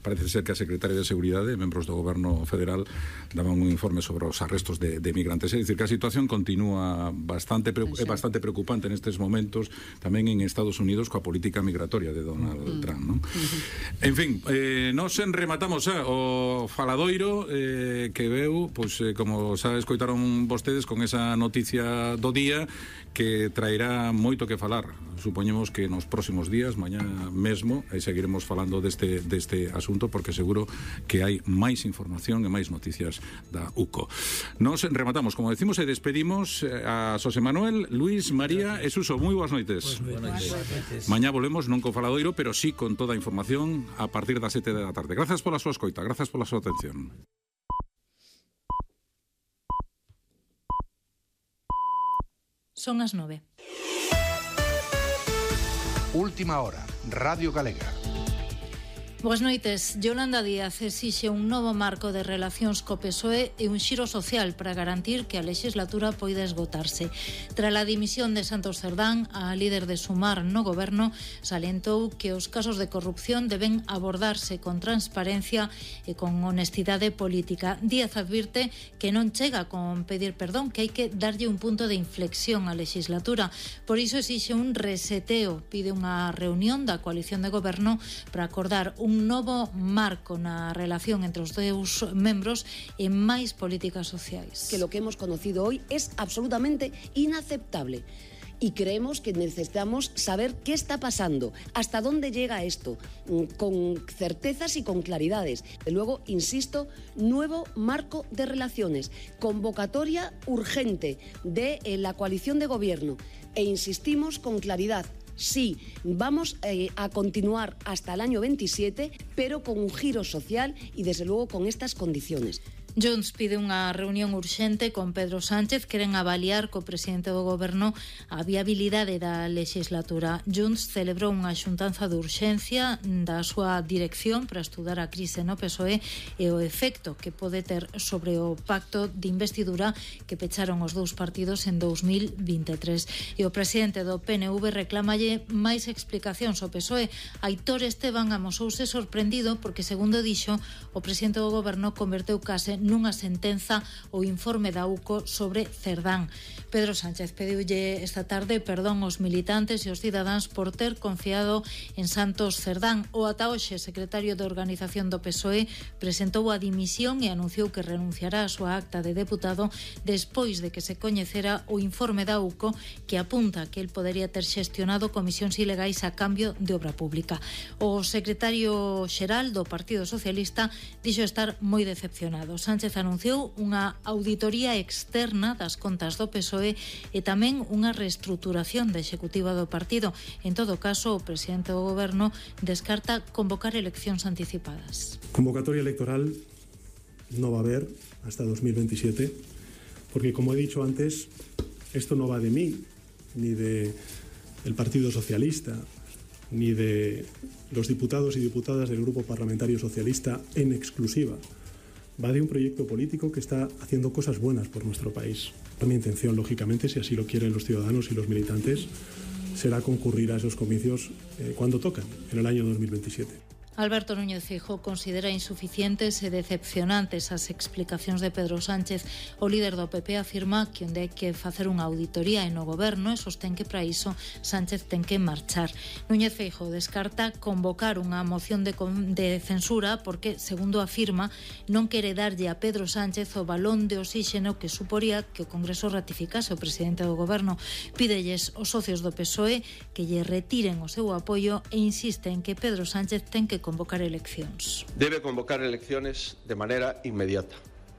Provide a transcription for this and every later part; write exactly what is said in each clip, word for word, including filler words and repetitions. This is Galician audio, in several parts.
parece ser que a Secretaria de Seguridade, membros do Goberno Federal, daban un informe sobre os arrestos de, de migrantes. É dicir, que a situación continúa bastante, é bastante preocupante nestes momentos, tamén en Estados Unidos, coa política migratoria de Donald mm. Trump, non? Mm-hmm. En fin, eh, nos rematamos eh, o faladoiro eh, que veu, pois, eh, como xa escoitaron vostedes, con esa noticia do día que traerá moito que falar. Supoñemos que nos próximos días, mañá mesmo, e seguiremos falando deste, deste asunto, porque seguro que hai máis información e máis noticias da U C O. Nos rematamos, como decimos, e despedimos a Xosé Manuel, Luis, María e Suso. Moi boas noites. Pues buenas noites. Mañá volvemos non co faladoiro, pero sí con toda a información a partir das sete da tarde. Grazas pola súa escoita, grazas pola súa atención. Son as nove. Última hora, Radio Galega. Boas noites. Yolanda Díaz exixe un novo marco de relacións co P S O E e un xiro social para garantir que a legislatura poida esgotarse. Tras a dimisión de Santos Cerdán, a líder de Sumar no goberno salientou que os casos de corrupción deben abordarse con transparencia e con honestidade política. Díaz advirte que non chega con pedir perdón, que hai que darlle un punto de inflexión á legislatura. Por iso exixe un reseteo. Pide unha reunión da coalición de goberno para acordar un un novo marco na relación entre os dous membros e máis políticas sociais. Que lo que hemos conocido hoy es absolutamente inaceptable. Y creemos que necesitamos saber qué está pasando, hasta dónde llega esto, con certezas y con claridades. Y luego, insisto, nuevo marco de relaciones, convocatoria urgente de eh, la coalición de gobierno. E insistimos con claridad. Sí, vamos eh, a continuar hasta el año veintisiete, pero con un giro social y, desde luego, con estas condiciones. Junts pide unha reunión urxente con Pedro Sánchez. Queren avaliar co presidente do goberno a viabilidade da legislatura. Junts celebrou unha xuntanza de urxencia da súa dirección para estudar a crise no P S O E e o efecto que pode ter sobre o pacto de investidura que pecharon os dous partidos en dous mil vinte e tres. E o presidente do P N V reclamalle máis explicacións ao P S O E. Aitor Esteban amosouse sorprendido porque, segundo dixo, o presidente do goberno converteu case nunha sentenza o informe da U C O sobre Cerdán. Pedro Sánchez pediulle esta tarde perdón aos militantes e aos cidadáns por ter confiado en Santos Cerdán. O ata hoxe secretario de Organización do P S O E presentou a dimisión e anunciou que renunciará a súa acta de deputado despois de que se coñecera o informe da U C O que apunta que el podería ter xestionado comisións ilegais a cambio de obra pública. O secretario xeral do Partido Socialista dixo estar moi decepcionado. Sánchez anunciou unha auditoría externa das contas do P S O E e tamén unha reestruturación da executiva do partido. En todo caso, o presidente do goberno descarta convocar eleccións anticipadas. Convocatoria electoral no va a haber hasta dos mil veintisiete, porque, como he dicho antes, esto no va de mí, ni de el Partido Socialista, ni de los diputados y diputadas del Grupo Parlamentario Socialista en exclusiva. Va de un proyecto político que está haciendo cosas buenas por nuestro país. Mi intención, lógicamente, si así lo quieren los ciudadanos y los militantes, será concurrir a esos comicios eh, cuando tocan, en el año dos mil veintisiete. Alberto Núñez Feijóo considera insuficientes e decepcionantes as explicacións de Pedro Sánchez. O líder do P P afirma que onde hai que facer unha auditoría e no goberno e sostén que para iso Sánchez ten que marchar. Núñez Feijóo descarta convocar unha moción de, de censura porque, segundo afirma, non quere darlle a Pedro Sánchez o balón de oxíxeno que suporía que o Congreso ratificase o presidente do goberno. Pídelles aos socios do P S O E que lle retiren o seu apoio e insiste en que Pedro Sánchez ten que convocar eleccións. Debe convocar elecciones de manera inmediata.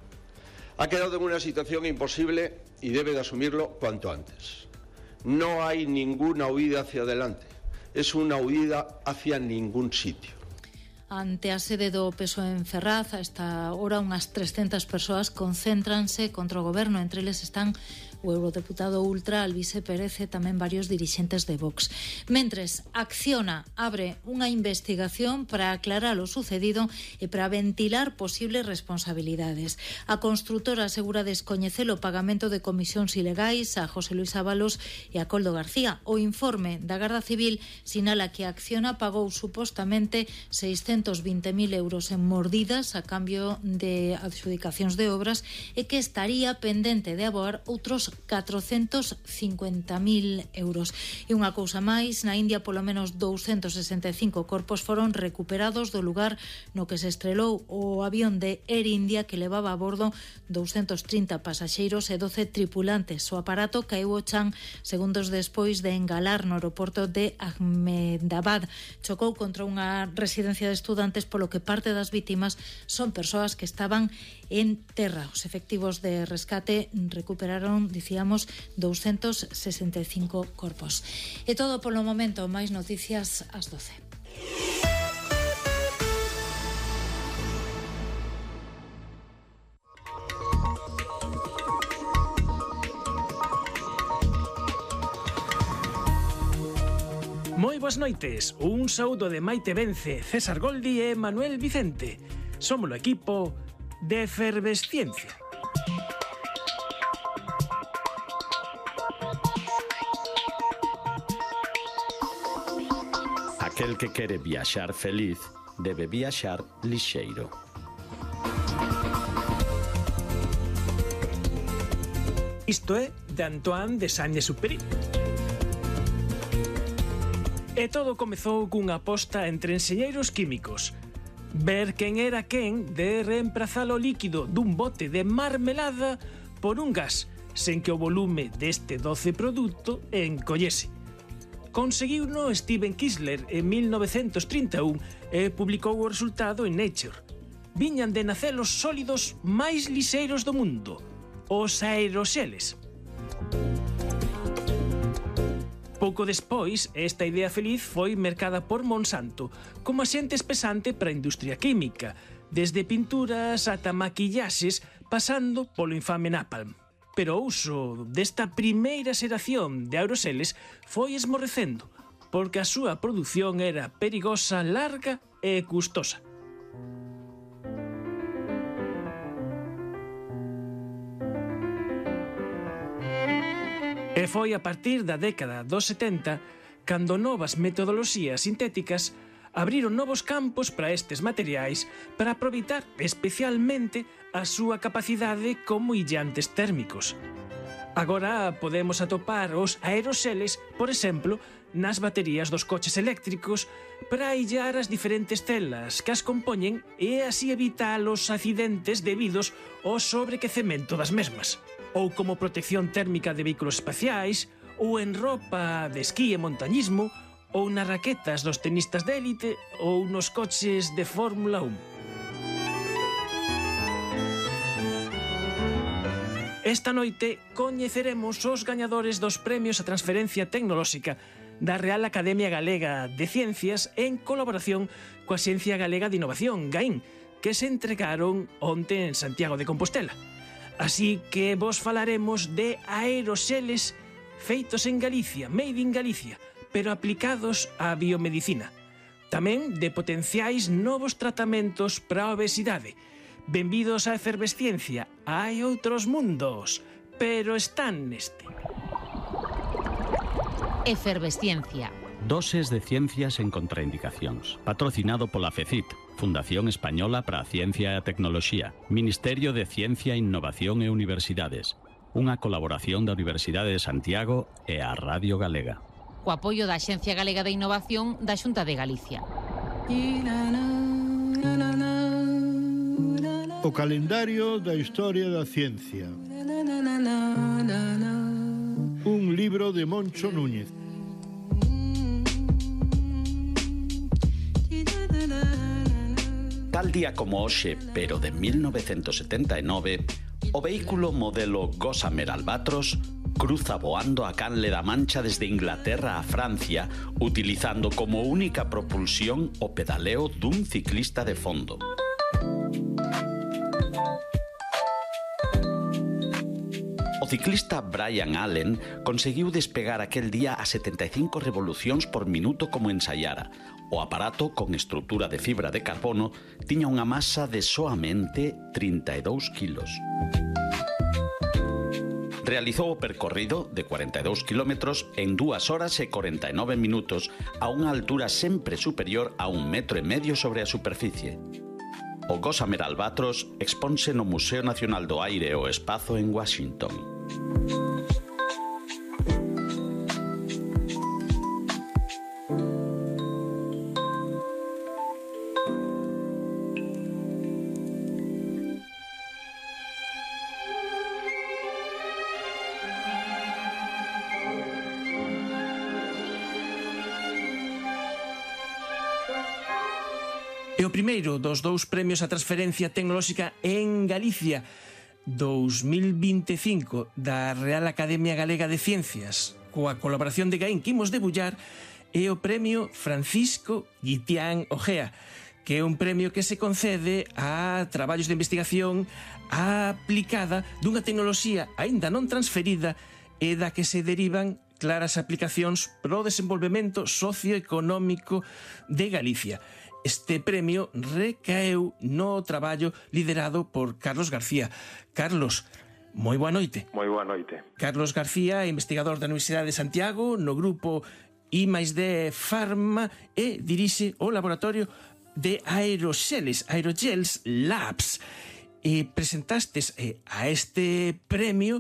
Ha quedado en una situación imposible y debe de asumirlo cuanto antes. No hay ninguna huida hacia adelante, es una huida hacia ningún sitio. Ante a sede do P S O E en Ferraz, a esta hora unhas trescentas persoas concéntranse contra o goberno. Entre eles están o eurodeputado ultra Alvise Pérez e tamén varios dirixentes de Vox. Mentres, Acciona abre unha investigación para aclarar o sucedido e para ventilar posibles responsabilidades. A construtora asegura descoñecer o pagamento de comisións ilegais a José Luis Ábalos e a Coldo García. O informe da Garda Civil sinala que Acciona pagou supostamente seiscentos vinte mil euros en mordidas a cambio de adxudicacións de obras e que estaría pendente de aboar outros catrocentos cincuenta mil euros. E unha cousa máis, na India polo menos douscentos sesenta e cinco corpos foron recuperados do lugar no que se estrelou o avión de Air India que levaba a bordo doscientos trinta pasaxeiros e doce tripulantes. O aparato caeu ao chan segundos despois de engalar no aeroporto de Ahmedabad. Chocou contra unha residencia de estudantes, polo que parte das vítimas son persoas que estaban en terra. Os efectivos de rescate recuperaron, dicíamos, doscientos sesenta e cinco corpos. E todo polo momento, máis noticias ás doce. Moi boas noites, un saúdo de Maite Vence, César Goldi e Manuel Vicente. Somos o equipo de Efervesciencia. Aquel que quere viaxar feliz debe viaxar lixeiro. Isto é de Antoine de Saint-Exupéry. E todo comezou cunha aposta entre enxeñeiros químicos. Ver quen era quen de reemplazar o líquido dun bote de marmelada por un gas, sen que o volume deste doce produto encollese. Conseguiuno Steven Kissler en mil novecentos trinta e un e publicou o resultado en Nature. Viñan de nacer os sólidos máis lixeiros do mundo, os aeroxeles. Pouco despois, esta idea feliz foi mercada por Monsanto como axente espesante para a industria química, desde pinturas ata maquillaxes, pasando polo infame Napalm. Pero o uso desta primeira xeración de aeroseles foi esmorrecendo, porque a súa produción era perigosa, larga e custosa. E foi a partir da década dos setenta cando novas metodoloxías sintéticas abriron novos campos para estes materiais para aproveitar especialmente a súa capacidade como illantes térmicos. Agora podemos atopar os aeroseles, por exemplo, nas baterías dos coches eléctricos para aillar as diferentes celas que as compoñen e así evitar os accidentes debidos ao sobrequecemento das mesmas, ou como protección térmica de vehículos espaciais, ou en roupa de esquí e montañismo, ou nas raquetas dos tenistas de élite, ou nos coches de Fórmula un. Esta noite coñeceremos os gañadores dos premios a transferencia tecnolóxica da Real Academia Galega de Ciencias en colaboración coa Xencia Galega de Innovación, GAIN, que se entregaron onte en Santiago de Compostela. Así que vos falaremos de aeroxeles feitos en Galicia, made in Galicia, pero aplicados á biomedicina. Tamén de potenciais novos tratamentos para a obesidade. Benvidos á Efervesciencia. Hai outros mundos, pero están neste. Efervesciencia. Doses de ciencias en contraindicacións. Patrocinado pola FECIT, Fundación Española para a Ciencia e a Tecnoloxía, Ministerio de Ciencia, Innovación e Universidades. Unha colaboración da Universidade de Santiago e a Radio Galega. Co apoio da Axencia Galega de Innovación da Xunta de Galicia. O calendario da historia da ciencia. Un libro de Moncho Núñez. Tal día como hoxe, pero de mil novecentos setenta e nove, o vehículo modelo Gossamer Albatros cruza voando a Canle da Mancha desde Inglaterra a Francia, utilizando como única propulsión o pedaleo dun ciclista de fondo. O ciclista Brian Allen conseguiu despegar aquel día a setenta e cinco revolucións por minuto como ensaiara. O aparato, con estrutura de fibra de carbono, tiña unha masa de soamente trinta e dous quilos. Realizou o percorrido de cuarenta e dous kilómetros en dúas horas e cuarenta e nove minutos a unha altura sempre superior a un metro e medio sobre a superficie. O Gossamer Albatros exponse no Museo Nacional do Aire e o Espazo en Washington. E o primeiro dos dous premios a transferencia tecnolóxica en Galicia dous mil vinte e cinco da Real Academia Galega de Ciencias coa colaboración de Gaín que imos debullar é o premio Francisco Guitián Ojea, que é un premio que se concede a traballos de investigación aplicada dunha tecnoloxía aínda non transferida e da que se derivan claras aplicacións pro desenvolvemento socioeconómico de Galicia. Este premio recaeu no traballo liderado por Carlos García. Carlos, moi boa noite. Moi boa noite. Carlos García, investigador da Universidade de Santiago, no grupo I máis D Pharma e dirixe o laboratorio de aeroxeles, Aerogels Labs. E presentastes eh, a este premio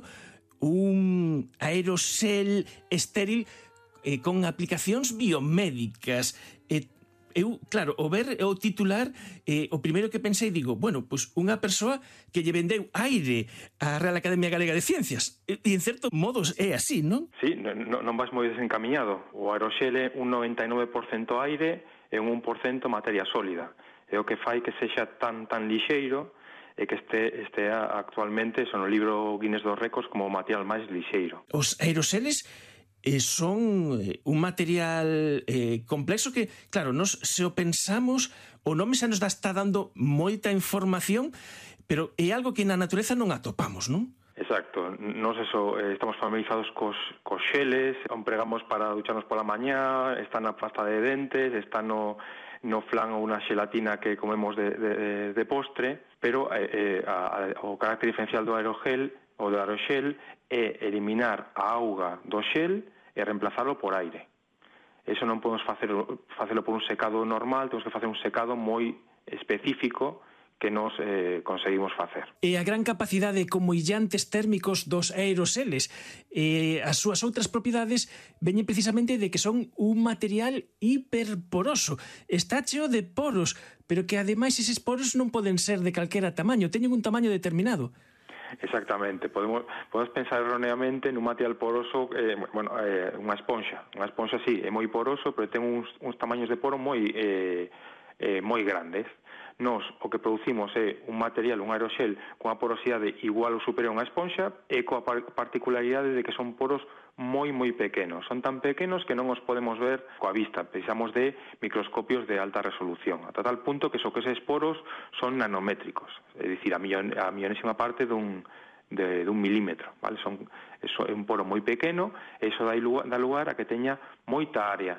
un aeroxel estéril eh, con aplicacións biomédicas. E eu, claro, o ver o titular, eh, o primeiro que pensei, digo, bueno, pois unha persoa que lle vendeu aire á Real Academia Galega de Ciencias. E, en certo modos é así, non? Sí, non, non vas moi desencaminhado. O aeroxel é un noventa e nove por cento aire e un un por cento materia sólida. É o que fai que sexa tan tan lixeiro e que este, este actualmente son o libro Guinness dos Récords como o material máis lixeiro. Os aeroxeles Eh, son eh, un material eh, complexo que, claro, nos se o pensamos, o nome xa nos está dando moita información, pero é algo que na natureza non atopamos, non? Exacto, nos eso, eh, estamos familiarizados cos, cos xeles, empregamos para ducharnos pola mañá, está na pasta de dentes, está no, no flan ou unha xelatina que comemos de, de, de postre, pero eh, a, a, o carácter diferencial do aerogel ou do aeroxel é eliminar a auga do xel e reemplazarlo por aire. Eso non podemos facelo, facelo por un secado normal, temos que facer un secado moi específico que nos eh, conseguimos facer. E a gran capacidade como illantes térmicos dos aeroseles, e as súas outras propiedades veñen precisamente de que son un material hiperporoso. Está cheo de poros, pero que ademais eses poros non poden ser de calquera tamaño, teñen un tamaño determinado. Exactamente, podemos, podemos pensar erróneamente nun material poroso, eh, bueno, eh, unha esponxa. Unha esponxa, sí, é moi poroso, pero ten uns, uns tamaños de poro moi, eh, eh, moi grandes. Nos, o que producimos é un material, un aeroxel, con unha porosidade igual ou superior a unha esponxa e coa particularidade de que son poros moi, moi pequenos. Son tan pequenos que non os podemos ver coa vista. Precisamos de microscopios de alta resolución, ata tal punto que so que eses poros son nanométricos, é dicir, a, millon, a millonésima parte dun, de, dun milímetro. Vale? Son, eso é un poro moi pequeno e iso dá lugar, dá lugar a que teña moita área.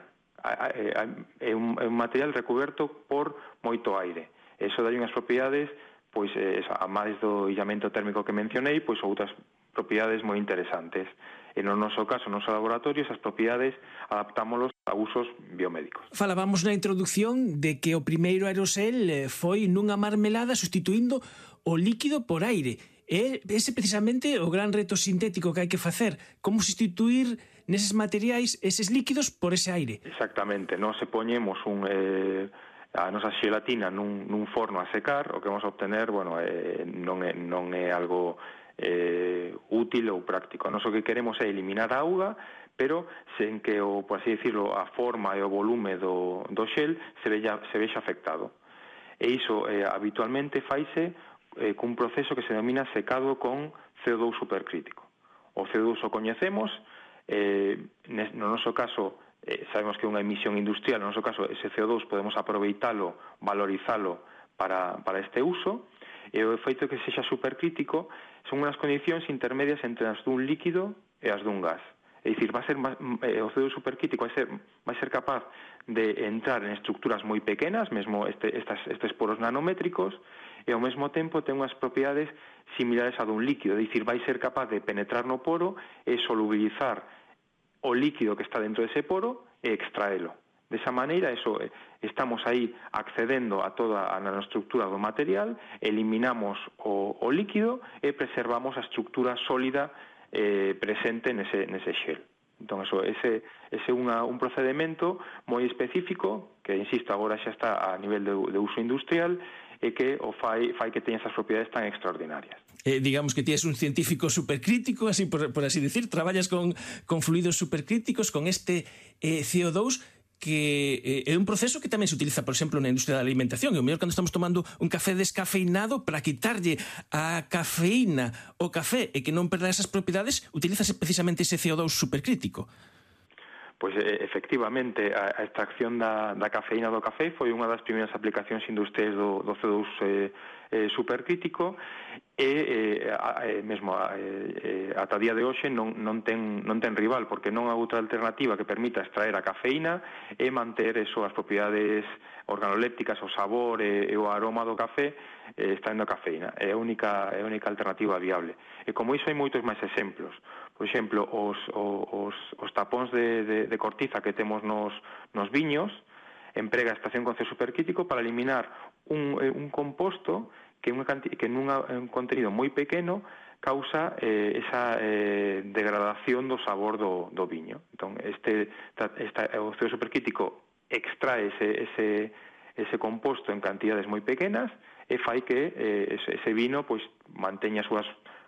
É un, é un material recuberto por moito aire. Eso dá unhas propiedades, pois, a máis do illamento térmico que mencionei, pois outras propiedades moi interesantes. E no noso caso, no noso laboratorio, esas propiedades adaptámolos a usos biomédicos. Falábamos na introducción de que o primeiro aerosel foi nunha marmelada sustituindo o líquido por aire. E ese precisamente o gran reto sintético que hai que facer. Como sustituir neses materiais eses líquidos por ese aire? Exactamente. Nos se poñemos un... Eh, a nosa xelatina nun, nun forno a secar, o que vamos a obtener, bueno, eh, non, é, non é algo eh, útil ou práctico. Nos o que queremos é eliminar a auga, pero sen que, o, por así decirlo, a forma e o volume do, do xel se vexa, se vexa afectado. E iso eh, habitualmente faise eh, cun proceso que se denomina secado con C O dous supercrítico. O C O dous o coñecemos, eh, no noso caso, Eh, sabemos que é unha emisión industrial, no noso caso ese C O dous podemos aproveitalo, valorizalo para, para este uso, E o feito que sexa supercrítico son unhas condicións intermedias entre as dun líquido e as dun gas. É dicir, va a ser eh, o C O dous supercrítico vai ser, vai ser capaz de entrar en estructuras moi pequenas, mesmo este, estas, estes poros nanométricos, e ao mesmo tempo ten unhas propiedades similares a dun líquido, é dicir, vai ser capaz de penetrar no poro e solubilizar o líquido que está dentro dese poro e extraelo. De esa maneira, eso, estamos aí accedendo a toda a nanoestructura do material, eliminamos o, o líquido e preservamos a estructura sólida eh, presente nese, nese shell. Entón, eso, ese, ese é unha, un procedimento moi específico, que, insisto, agora xa está a nivel de, de uso industrial, e que o fai, fai que teña esas propiedades tan extraordinarias. Eh, digamos que ti és un científico supercrítico, así por, por así decir, traballas con, con fluidos supercríticos, con este eh, C O dous, que eh, é un proceso que tamén se utiliza, por exemplo, na industria da alimentación. E o mellor cando estamos tomando un café descafeinado, para quitarlle a cafeína ao café e que non perda esas propiedades, utilízase precisamente ese C O dous supercrítico. Pois efectivamente, a, a extracción da, da cafeína do café foi unha das primeiras aplicacións industriais do, do C O dous eh, eh, supercrítico e eh, a, eh, mesmo a, eh, ata día de hoxe non, non, ten, non ten rival, porque non há outra alternativa que permita extraer a cafeína e manter eso, as propiedades organolépticas, o sabor e, e o aroma do café eh, extraendo a cafeína. É a única, é a única alternativa viable. E como iso hai moitos máis exemplos. Por exemplo, os, os, os tapóns de, de, de cortiza que temos nos, nos viños emprega a extracción con C supercrítico para eliminar un, un composto que, unha, que en un contenido moi pequeno causa eh, esa eh, degradación do sabor do, do viño. Entón, este, esta, o C supercrítico extrae ese, ese, ese composto en cantidades moi pequenas e fai que eh, ese, ese vino pois, manteña as súas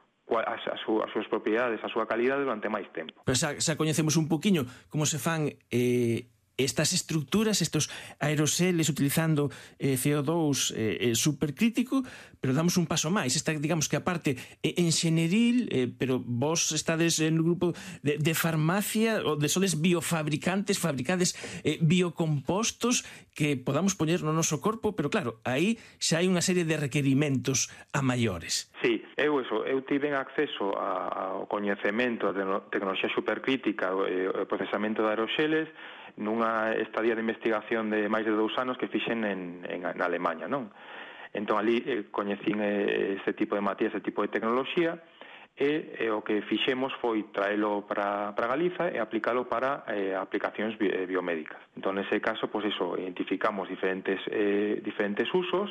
As, as, as súas propiedades, a súa calidade durante máis tempo. Pero xa, xa coñecemos un poquinho como se fan eh, estas estructuras, estos aeroseles utilizando eh, C O dous eh, supercrítico, pero damos un paso máis. Esta, digamos que a parte eh, enxeneril, eh, pero vos estades en un grupo de, de farmacia ou de sodes biofabricantes, fabricades eh, biocompostos que podamos poñer no noso corpo, pero claro, aí xa hai unha serie de requerimentos a maiores. Sí, eu eso, eu tiven acceso a, ao coñecemento de tecnoloxía supercrítica e o procesamento de aeroxeles nunha estadía de investigación de máis de dous anos que fixen en, en, en Alemanha, non? Entón, ali eh, coñecín eh, este tipo de materia, este tipo de tecnoloxía, e eh, o que fixemos foi traelo para, para Galiza e aplicalo para eh, aplicacións bi, eh, biomédicas. Entón, nese caso, pois iso, identificamos diferentes, eh, diferentes usos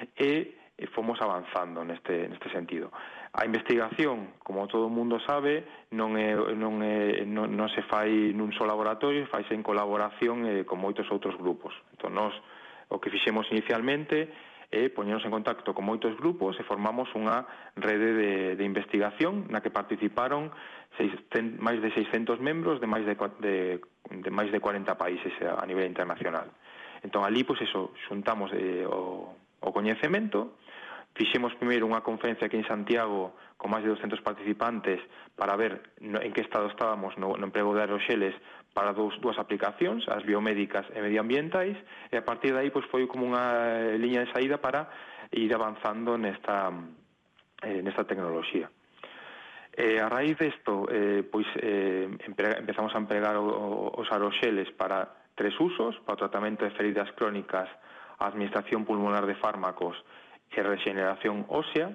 e e fomos avanzando neste, neste sentido. A investigación, como todo o mundo sabe, non, é, non, é, non, non se fai nun só laboratorio, faise en colaboración eh, con moitos outros grupos. Entón, nós, o que fixemos inicialmente é poñernos en contacto con moitos grupos e formamos unha rede de, de investigación na que participaron seiscentos, máis de seiscentos membros de máis de, de, de máis de cuarenta países a nivel internacional. Entón, ali, pois, eso, xuntamos eh, o, o coñecemento. Fixemos primeiro unha conferencia aquí en Santiago con máis de doscentos participantes para ver no, en que estado estábamos no, no emprego de aeroxeles para dous, dúas aplicacións, as biomédicas e medioambientais, e a partir de aí pois, foi como unha liña de saída para ir avanzando nesta, eh, nesta tecnoloxía. Eh, a raíz desto, eh, pois, eh, empezamos a empregar o, o, os aeroxeles para tres usos, para o tratamento de feridas crónicas, a administración pulmonar de fármacos e regeneración ósea,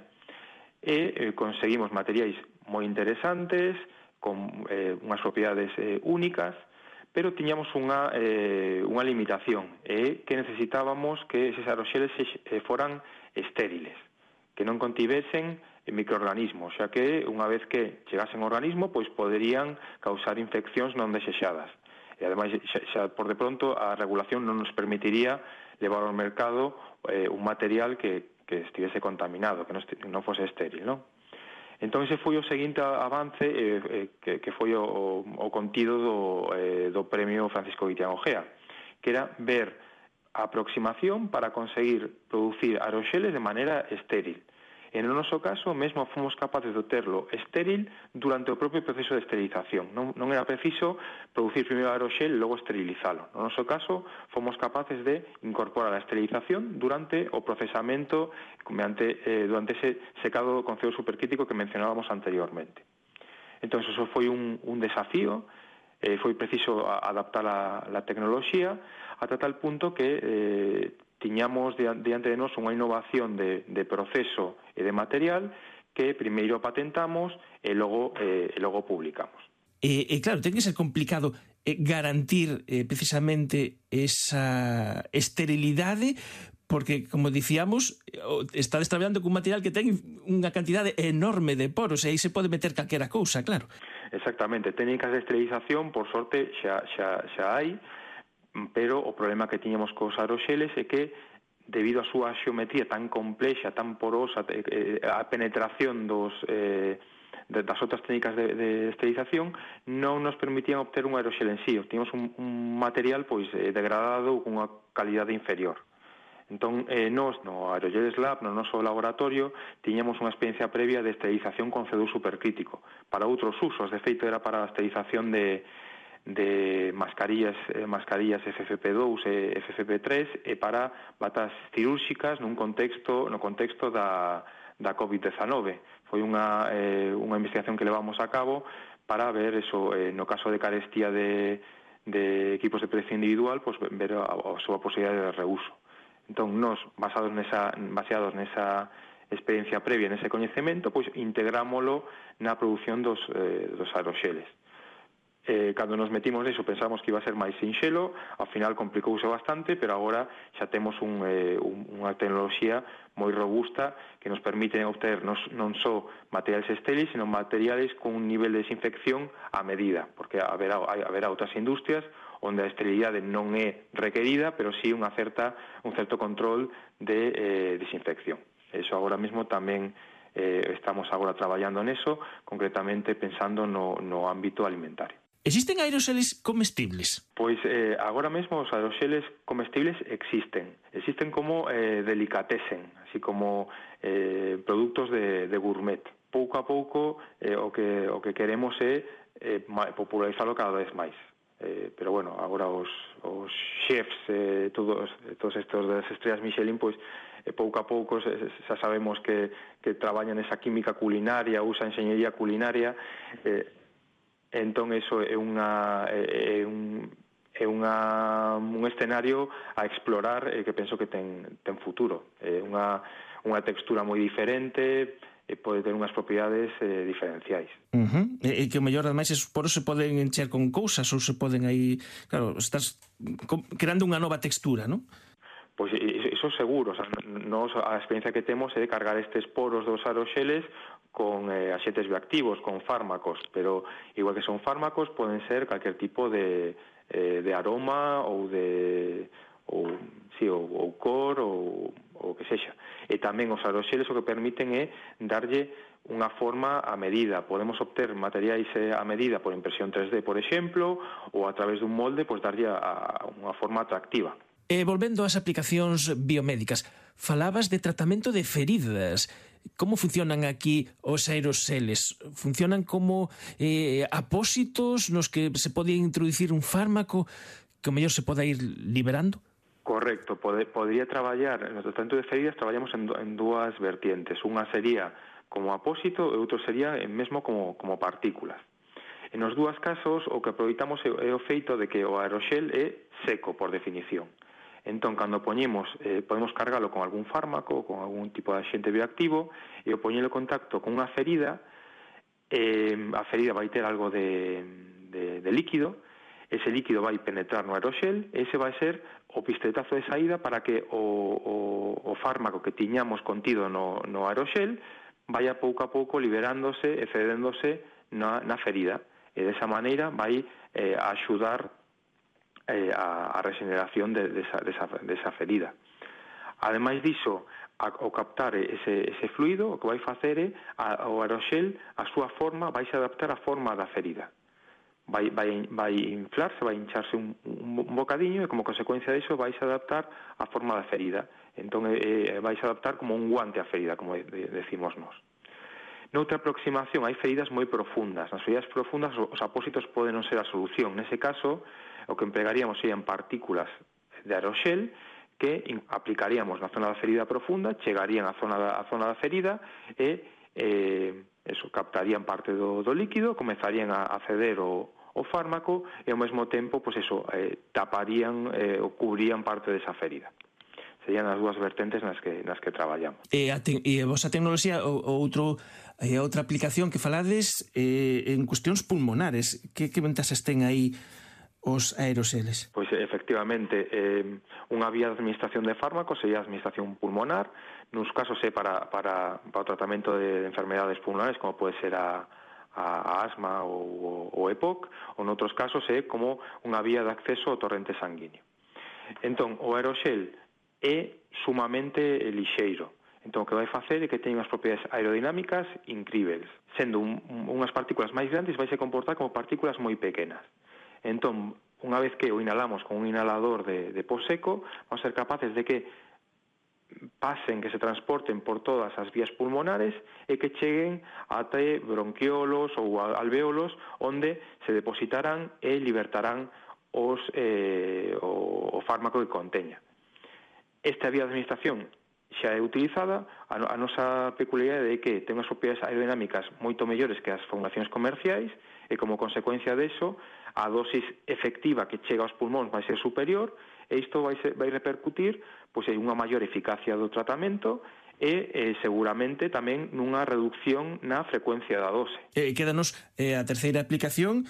e eh, conseguimos materiais moi interesantes, con eh, unhas propiedades eh, únicas, pero tiñamos unha, eh, unha limitación, e que necesitábamos que eses aeroxeles eh, foran estériles, que non contivesen microorganismos, xa que unha vez que chegasen ao organismo, pois poderían causar infeccións non desexadas. E ademais, xa, xa por de pronto, a regulación non nos permitiría levar ao mercado eh, un material que que estivese contaminado, que non, non fose estéril, non? Entón, ese foi o seguinte avance eh, eh, que, que foi o, o contido do, eh, do premio Francisco Guitián Ojea, que era ver a aproximación para conseguir producir aeroxeles de maneira estéril. E no noso caso, mesmo fomos capaces de terlo estéril durante o propio proceso de esterilización. Non, non era preciso producir primeiro aeroxel e logo esterilizalo. No noso caso, fomos capaces de incorporar a esterilización durante o procesamento mediante, eh, durante ese secado con C O supercrítico que mencionábamos anteriormente. Entón, eso foi un, un desafío, eh, foi preciso adaptar a, a tecnoloxía ata tal punto que eh, tiñamos diante de nós unha innovación de, de proceso e de material que primeiro patentamos e logo, eh, e logo publicamos. E, e claro, ten que ser complicado eh, garantir eh, precisamente esa esterilidade, porque, como dicíamos, estades traballando cun material que ten unha cantidade enorme de poros e aí se pode meter calquera cousa, claro. Exactamente, técnicas de esterilización, por sorte, xa, xa, xa hai, pero o problema que tiñamos cos aeroxeles é que, debido á súa xeometría tan complexa, tan porosa, a penetración dos, eh, das outras técnicas de, de esterilización, non nos permitían obter un aeroxel en sí. Tínhamos un, un material pois degradado con unha calidade inferior. Entón, eh, nós, no Aerogeles Lab, no noso laboratorio, tiñamos unha experiencia previa de esterilización con C O supercrítico. Para outros usos, de feito, era para a esterilización de de mascarillas, eh, mascarillas F F P dous e F F P tres e para batas cirúrxicas nun contexto, no contexto da, da COVID diecinueve. Foi unha, eh, unha investigación que levamos a cabo para ver eso, eh, no caso de carestía de, de equipos de protección individual, pues, ver a, a súa posibilidade de reuso. Entón, nos, basados nesa, baseados nesa experiencia previa, nese coñecemento, pois integrámolo na produción dos, eh, dos aeroxeles. Eh, cando nos metimos niso pensamos que iba a ser máis sinxelo, ao final complicouse bastante, pero agora xa temos un, eh, un, unha tecnoloxía moi robusta que nos permite obter non, non só materiales estériles, sino materiales con un nivel de desinfección a medida, porque haberá, haberá outras industrias onde a esterilidade non é requerida, pero sí unha certa, un certo control de eh, desinfección. Eso agora mesmo tamén eh, estamos agora traballando neso, concretamente pensando no, no ámbito alimentario. Existen aeroxeles comestibles? Pois eh, agora mesmo os aeroxeles comestibles existen. Existen como eh, delicatessen, así como eh, produtos de, de gourmet. Pouco a pouco eh, o, que, o que queremos é eh, popularizarlo cada vez máis. Eh, pero bueno, agora os, os chefs, eh, todos, todos estos das estrellas Michelin, pois eh, pouco a pouco xa sabemos que, que traballan esa química culinaria, usa enxeñería culinaria, eh, entón eso é unha é un é unha un escenario a explorar eh, que penso que ten ten futuro. É unha unha textura moi diferente, e pode ter unhas propiedades eh, diferenciais. Uh-huh. E, e que o mellor ademais esos poros se poden encher con cousas ou se poden aí, claro, estás creando unha nova textura, non? Pois iso seguro, o sea, nos, a experiencia que temos é de cargar estes poros dos aeroxeles con eh, axentes bioactivos, con fármacos, pero igual que son fármacos, poden ser calquer tipo de, eh, de aroma ou de ou, sí, ou, ou cor ou o que sexa. E tamén os aeroxeles o que permiten é darlle unha forma a medida. Podemos obter materiais a medida por impresión tres D, por exemplo, ou a través dun molde, pois darlle a, a unha forma atractiva. E volvendo ás aplicacións biomédicas, falabas de tratamento de feridas. Como funcionan aquí os aeroxeles? Funcionan como eh, apósitos nos que se pode introducir un fármaco que o mellor se poda ir liberando? Correcto, Pod podría traballar, no tratamento de feridas traballamos en, en dúas vertientes. Unha sería como apósito e outro sería mesmo como, como partículas. En os dúas casos o que aproveitamos é, é o feito de que o aeroxel é seco por definición. Entón, cando poñemos, eh, podemos cargalo con algún fármaco, con algún tipo de axente bioactivo, e o poñelo en contacto con unha ferida, eh, a ferida vai ter algo de, de, de líquido, ese líquido vai penetrar no aeroxel, e ese vai ser o pistoletazo de saída para que o, o, o fármaco que tiñamos contido no, no aeroxel vaya pouco a pouco liberándose e cedéndose na, na ferida, e desa maneira vai eh, a axudar Eh, a, a regeneración de, de, esa, de, esa, de esa ferida. Ademais diso, a, ao captar ese, ese fluido, o que vai facer é a, o aeroxel, a súa forma vai se adaptar á forma da ferida. Vai, vai, vai inflarse, vai hincharse un, un, un bocadiño, e como consecuencia diso vai se adaptar á forma da ferida. Entón, eh, vais a adaptar como un guante á ferida, como de, de, decimos nós. Noutra aproximación, hai feridas moi profundas. Nas feridas profundas, os apósitos poden non ser a solución. Nese caso, o que empregaríamos serían partículas de aeroxel que aplicaríamos na zona da ferida profunda, chegarían á zona da, á zona da ferida e eh, eso, captarían parte do, do líquido, comezarían a, a ceder o, o fármaco e ao mesmo tempo, pues eso, eh, taparían eh, ou cubrían parte desa ferida. Serían as dúas vertentes nas que nas que traballamos. E a, te, e a vosa tecnoloxía ou outro e outra aplicación que falades eh, en cuestións pulmonares, que que ventaxas ten aí os aeroseles? Pois efectivamente, eh, unha vía de administración de fármacos sería a administración pulmonar, nos casos é para, para, para o tratamento de enfermedades pulmonares, como pode ser a, a, a asma ou o E P O C, ou noutros casos é como unha vía de acceso ao torrente sanguíneo. Entón, o aeroxel é sumamente lixeiro. Entón, o que vai facer é que ten unhas propiedades aerodinámicas incríveis. Sendo un, unhas partículas máis grandes, vai se comportar como partículas moi pequenas. Entón, unha vez que o inhalamos con un inhalador de, de pó seco, vamos a ser capaces de que pasen, que se transporten por todas as vías pulmonares e que cheguen até bronquiolos ou alvéolos onde se depositarán e libertarán os, eh, o, o fármaco que conteña. Esta vía de administración xa é utilizada, a, a nosa peculiaridade é que ten unhas propiedades aerodinámicas moito mellores que as formulacións comerciais e como consecuencia deso a dosis efectiva que chega aos pulmóns vai ser superior e isto vai, ser, vai repercutir pois, en unha maior eficacia do tratamento e eh, seguramente tamén nunha reducción na frecuencia da dose. Eh, quédanos eh, a terceira aplicación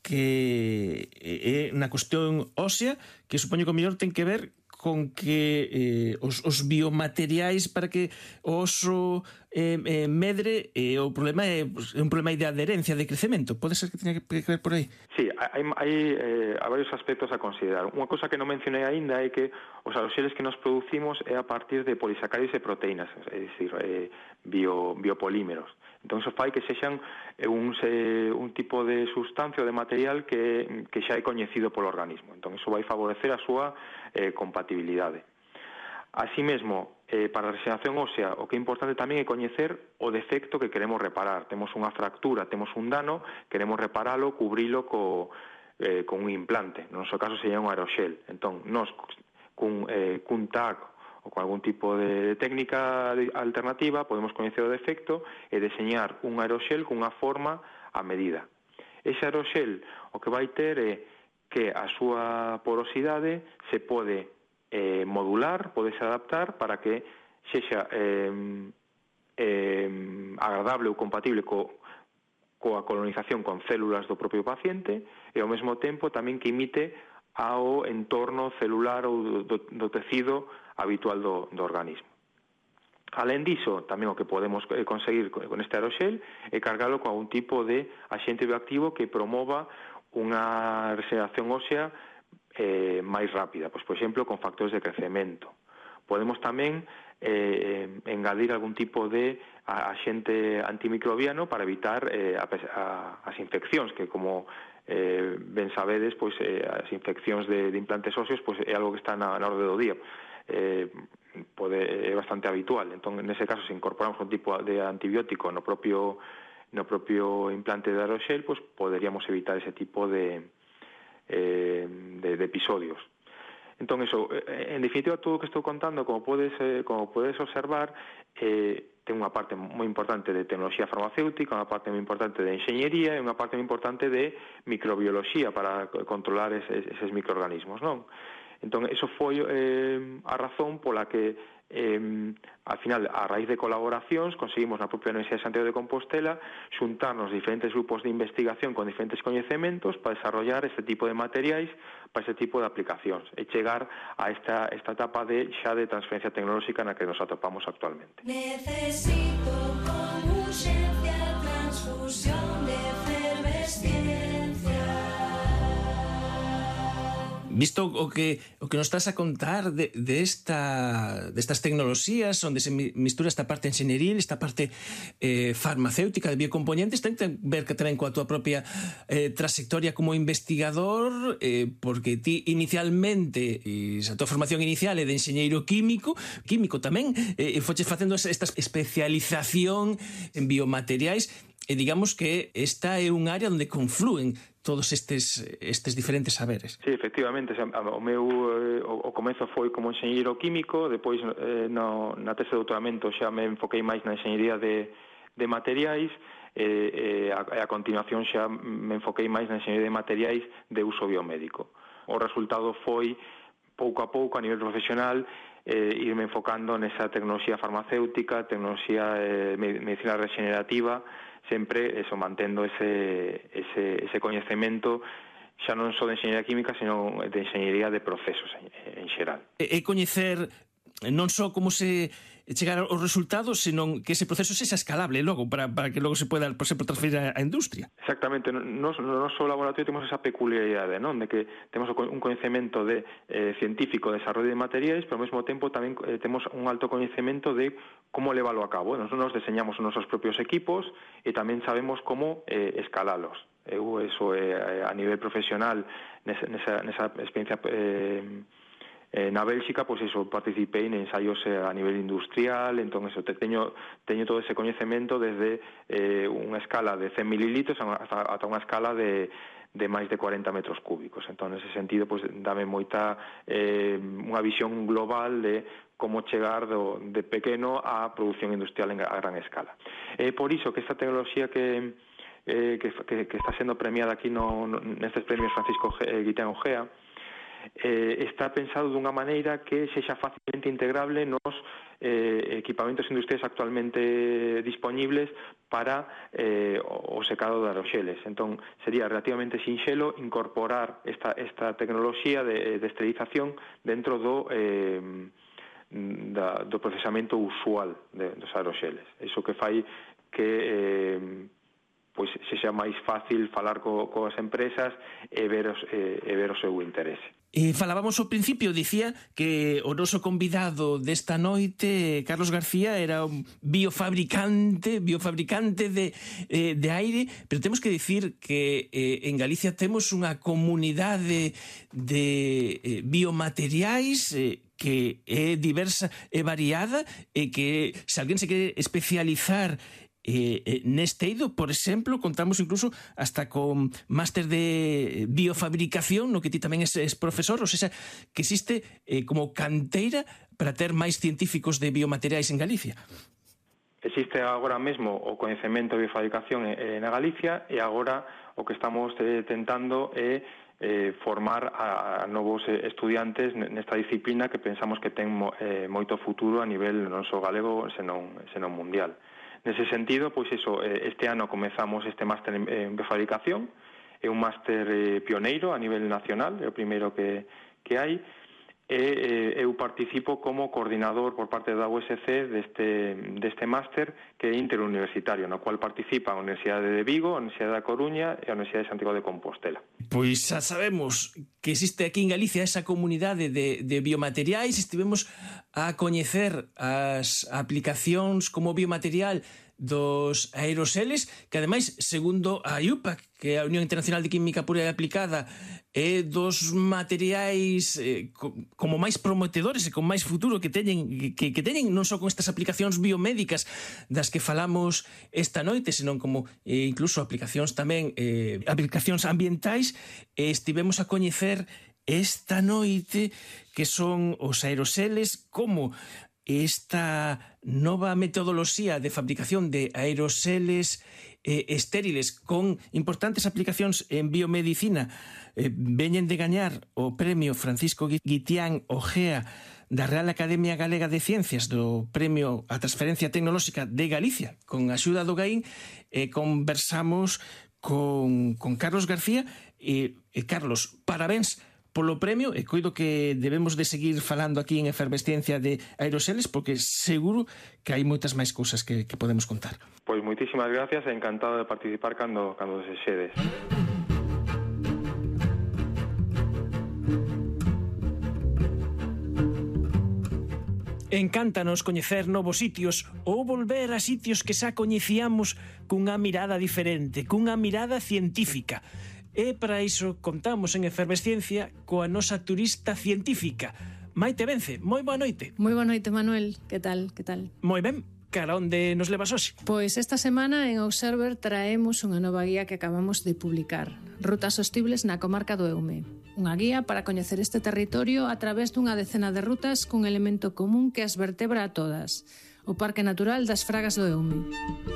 que é na cuestión ósea, que supoño que o mellor ten que ver con que eh, os, os biomateriais para que o oso eh, eh, medre e eh, o problema é pues, un problema de adherencia, de crecemento. Pode ser que teña que ver por aí? Sí, hai, hai eh, a varios aspectos a considerar. Unha cosa que non mencionei aínda é que os aeroxeles que nos producimos é a partir de polisacáridos e proteínas, é dicir, eh, bio, biopolímeros. Entón, iso fai que sexan un, se, un tipo de sustancia ou de material que, que xa é coñecido polo organismo. Entón, iso vai favorecer a súa eh, compatibilidade. Así mesmo, eh, para a regeneración ósea, o que é importante tamén é coñecer o defecto que queremos reparar. Temos unha fractura, temos un dano, queremos reparalo, cubrilo co, eh, con un implante. No noso caso sería un aeroxel. Entón, nos, cun, eh, cun tag ou con algún tipo de técnica alternativa, podemos coñecer o defecto e deseñar un aeroxel cunha forma a medida. Ese aeroxel o que vai ter é que a súa porosidade se pode eh, modular, pode se adaptar para que sexa eh, eh, agradable ou compatible co, coa colonización con células do propio paciente e ao mesmo tempo tamén que imite ao entorno celular ou do, do tecido habitual do, do organismo. Alén diso, tamén o que podemos conseguir con este aeroxel é cargalo con algún tipo de axente bioactivo que promova unha regeneración ósea eh, máis rápida, pois, por exemplo, con factores de crecemento. Podemos tamén eh, engadir algún tipo de axente antimicrobiano para evitar eh, a, a, as infeccións, que como eh, ben sabedes, pois, eh, as infeccións de, de implantes óseos pois, é algo que está na, na orde do día. Eh, pode, é bastante habitual. Entón, nese caso, se incorporamos un tipo de antibiótico no propio no propio implante de aeroxel, pois poderíamos evitar ese tipo de, eh, de, de episodios. Entón, eso, en definitiva, todo o que estou contando, como podes, eh, como podes observar, eh, ten unha parte moi importante de tecnoloxía farmacéutica, unha parte moi importante de enxeñería e unha parte moi importante de microbioloxía para controlar eses, eses microorganismos, non? Entón, eso foi eh, a razón pola que, eh, al final, a raíz de colaboracións, conseguimos na propia Universidade de Santiago de Compostela xuntarnos diferentes grupos de investigación con diferentes coñecementos para desarrollar este tipo de materiais para este tipo de aplicacións e chegar a esta, esta etapa de xa de transferencia tecnolóxica na que nos atopamos actualmente. Necesito con urxencia transfusión de efervesciencia. Visto o que o que nos estás a contar de, de esta de estas tecnoloxías onde se mistura esta parte enxeñeril, esta parte eh, farmacéutica de biocomponentes, ten que ver que tamén coa túa propia eh, trayectoria como investigador, eh, porque ti inicialmente e a túa formación inicial é de enxeñeiro químico, químico tamén, eh, e foches facendo esta especialización en biomateriais, e digamos que esta é un área onde confluen todos estes estes diferentes saberes. Sí, efectivamente, o meu eh, o comezo foi como enxeñeiro químico, depois eh, no, na tese de doutoramento xa me enfoquei máis na enxeñería de, de materiais, e eh, a, a continuación xa me enfoquei máis na enxeñería de materiais de uso biomédico. O resultado foi, pouco a pouco, a nivel profesional, eh, irme enfocando nesa tecnoloxía farmacéutica, tecnoloxía eh, medicina regenerativa, sempre eso, mantendo ese, ese, ese coñecemento xa non só de enxeñería química, sino de enxeñería de procesos en, en xeral. E coñecer non só como se chegar aos resultados, senón que ese proceso sexa escalable logo, para, para que logo se poda, por exemplo, transferir á industria. Exactamente, no, no, no noso laboratorio temos esa peculiaridade, non? De que temos un coñecemento de, eh, científico de desarrollo de materiais, pero ao mesmo tempo tamén eh, temos un alto coñecemento de como leválo a cabo. Nos, nos deseñamos os nosos propios equipos e tamén sabemos como eh, escalalos. Eu, eso, eh, a nivel profesional, nesa, nesa, nesa experiencia eh, Eh, na Bélxica, pois iso, participei en ensaios eh, a nivel industrial, entón eso, te, teño, teño todo ese coñecemento desde eh, unha escala de cen mililitros hasta, hasta unha escala de, de máis de cuarenta metros cúbicos. Entón, nese sentido, pois, dame moita eh, unha visión global de como chegar do, de pequeno á produción industrial en, a gran escala. É eh, por iso que esta tecnoloxía que, eh, que, que, que está sendo premiada aquí no, no, nestes premios Francisco eh, Guitán Ojea, Eh, está pensado dunha maneira que sexa facilmente integrable nos eh, equipamentos industriais actualmente disponibles para eh, o secado de aeroxeles. Entón, sería relativamente sinxelo incorporar esta, esta tecnoloxía de, de esterilización dentro do, eh, da, do procesamento usual de, dos aeroxeles. Iso que fai que eh, pois sexa máis fácil falar co, coas empresas e ver, os, eh, e ver o seu interese. E falábamos ao principio, dicía que o noso convidado desta noite, Carlos García, era un biofabricante, biofabricante de, eh, de aire, pero temos que dicir que eh, en Galicia temos unha comunidade de eh, biomateriais eh, que é diversa e variada, e que se alguén se quere especializar Eh, eh, neste eido, por exemplo, contamos incluso hasta con máster de biofabricación, no que ti tamén es, es profesor, ou seja, que existe eh, como canteira para ter máis científicos de biomateriais en Galicia. Existe agora mesmo o coñecemento de biofabricación eh, na Galicia, e agora o que estamos eh, tentando é eh, formar a, a novos eh, estudiantes nesta disciplina que pensamos que ten mo, eh, moito futuro a nivel non só galego, senón, senón mundial. Nese sentido, pois iso, este ano comezamos este máster en biofabricación, é un máster eh, pioneiro a nivel nacional, é o primeiro que, que hai, e eh, eu participo como coordinador por parte da U S C deste, deste máster que é interuniversitario, no cual participa a Universidade de Vigo, a Universidade da Coruña e a Universidade de Santiago de Compostela. Pois xa sabemos que existe aquí en Galicia esa comunidade de, de biomateriais, estivemos a coñecer as aplicacións como biomaterial dos aeroseles, que ademais, segundo a I U P A C, que é a Unión Internacional de Química Pura e Aplicada, é dos materiais eh, co, como máis prometedores e con máis futuro que teñen, que, que teñen non só con estas aplicacións biomédicas das que falamos esta noite, senón como eh, incluso aplicacións tamén eh, aplicacións ambientais. E estivemos a coñecer esta noite que son os aeroseles, como esta nova metodoloxía de fabricación de aeroseles eh, estériles con importantes aplicacións en biomedicina eh, veñen de gañar o premio Francisco Guitián Ojea da Real Academia Galega de Ciencias, do premio a transferencia tecnolóxica de Galicia, con a axuda do Gaín. eh, conversamos con, con Carlos García e, e Carlos, parabéns polo premio, e coido que debemos de seguir falando aquí en Efervesciencia de Aeroseles, porque seguro que hai moitas máis cousas que, que podemos contar. Pois moitísimas gracias e encantado de participar cando, cando desexedes. Encántanos coñecer novos sitios ou volver a sitios que xa coñecíamos cunha mirada diferente, cunha mirada científica. E para iso contamos en Efervesciencia coa nosa turista científica, Maite Vence. Moi boa noite. Moi boa noite, Manuel. Que tal? Que tal? Moi ben. Cara, onde nos levas hoxe? Pois esta semana en Observer traemos unha nova guía que acabamos de publicar, Rutas sostibles na comarca do Eume. Unha guía para coñecer este territorio a través dunha decena de rutas cun elemento común que as vertebra a todas, o Parque Natural das Fragas do Eume.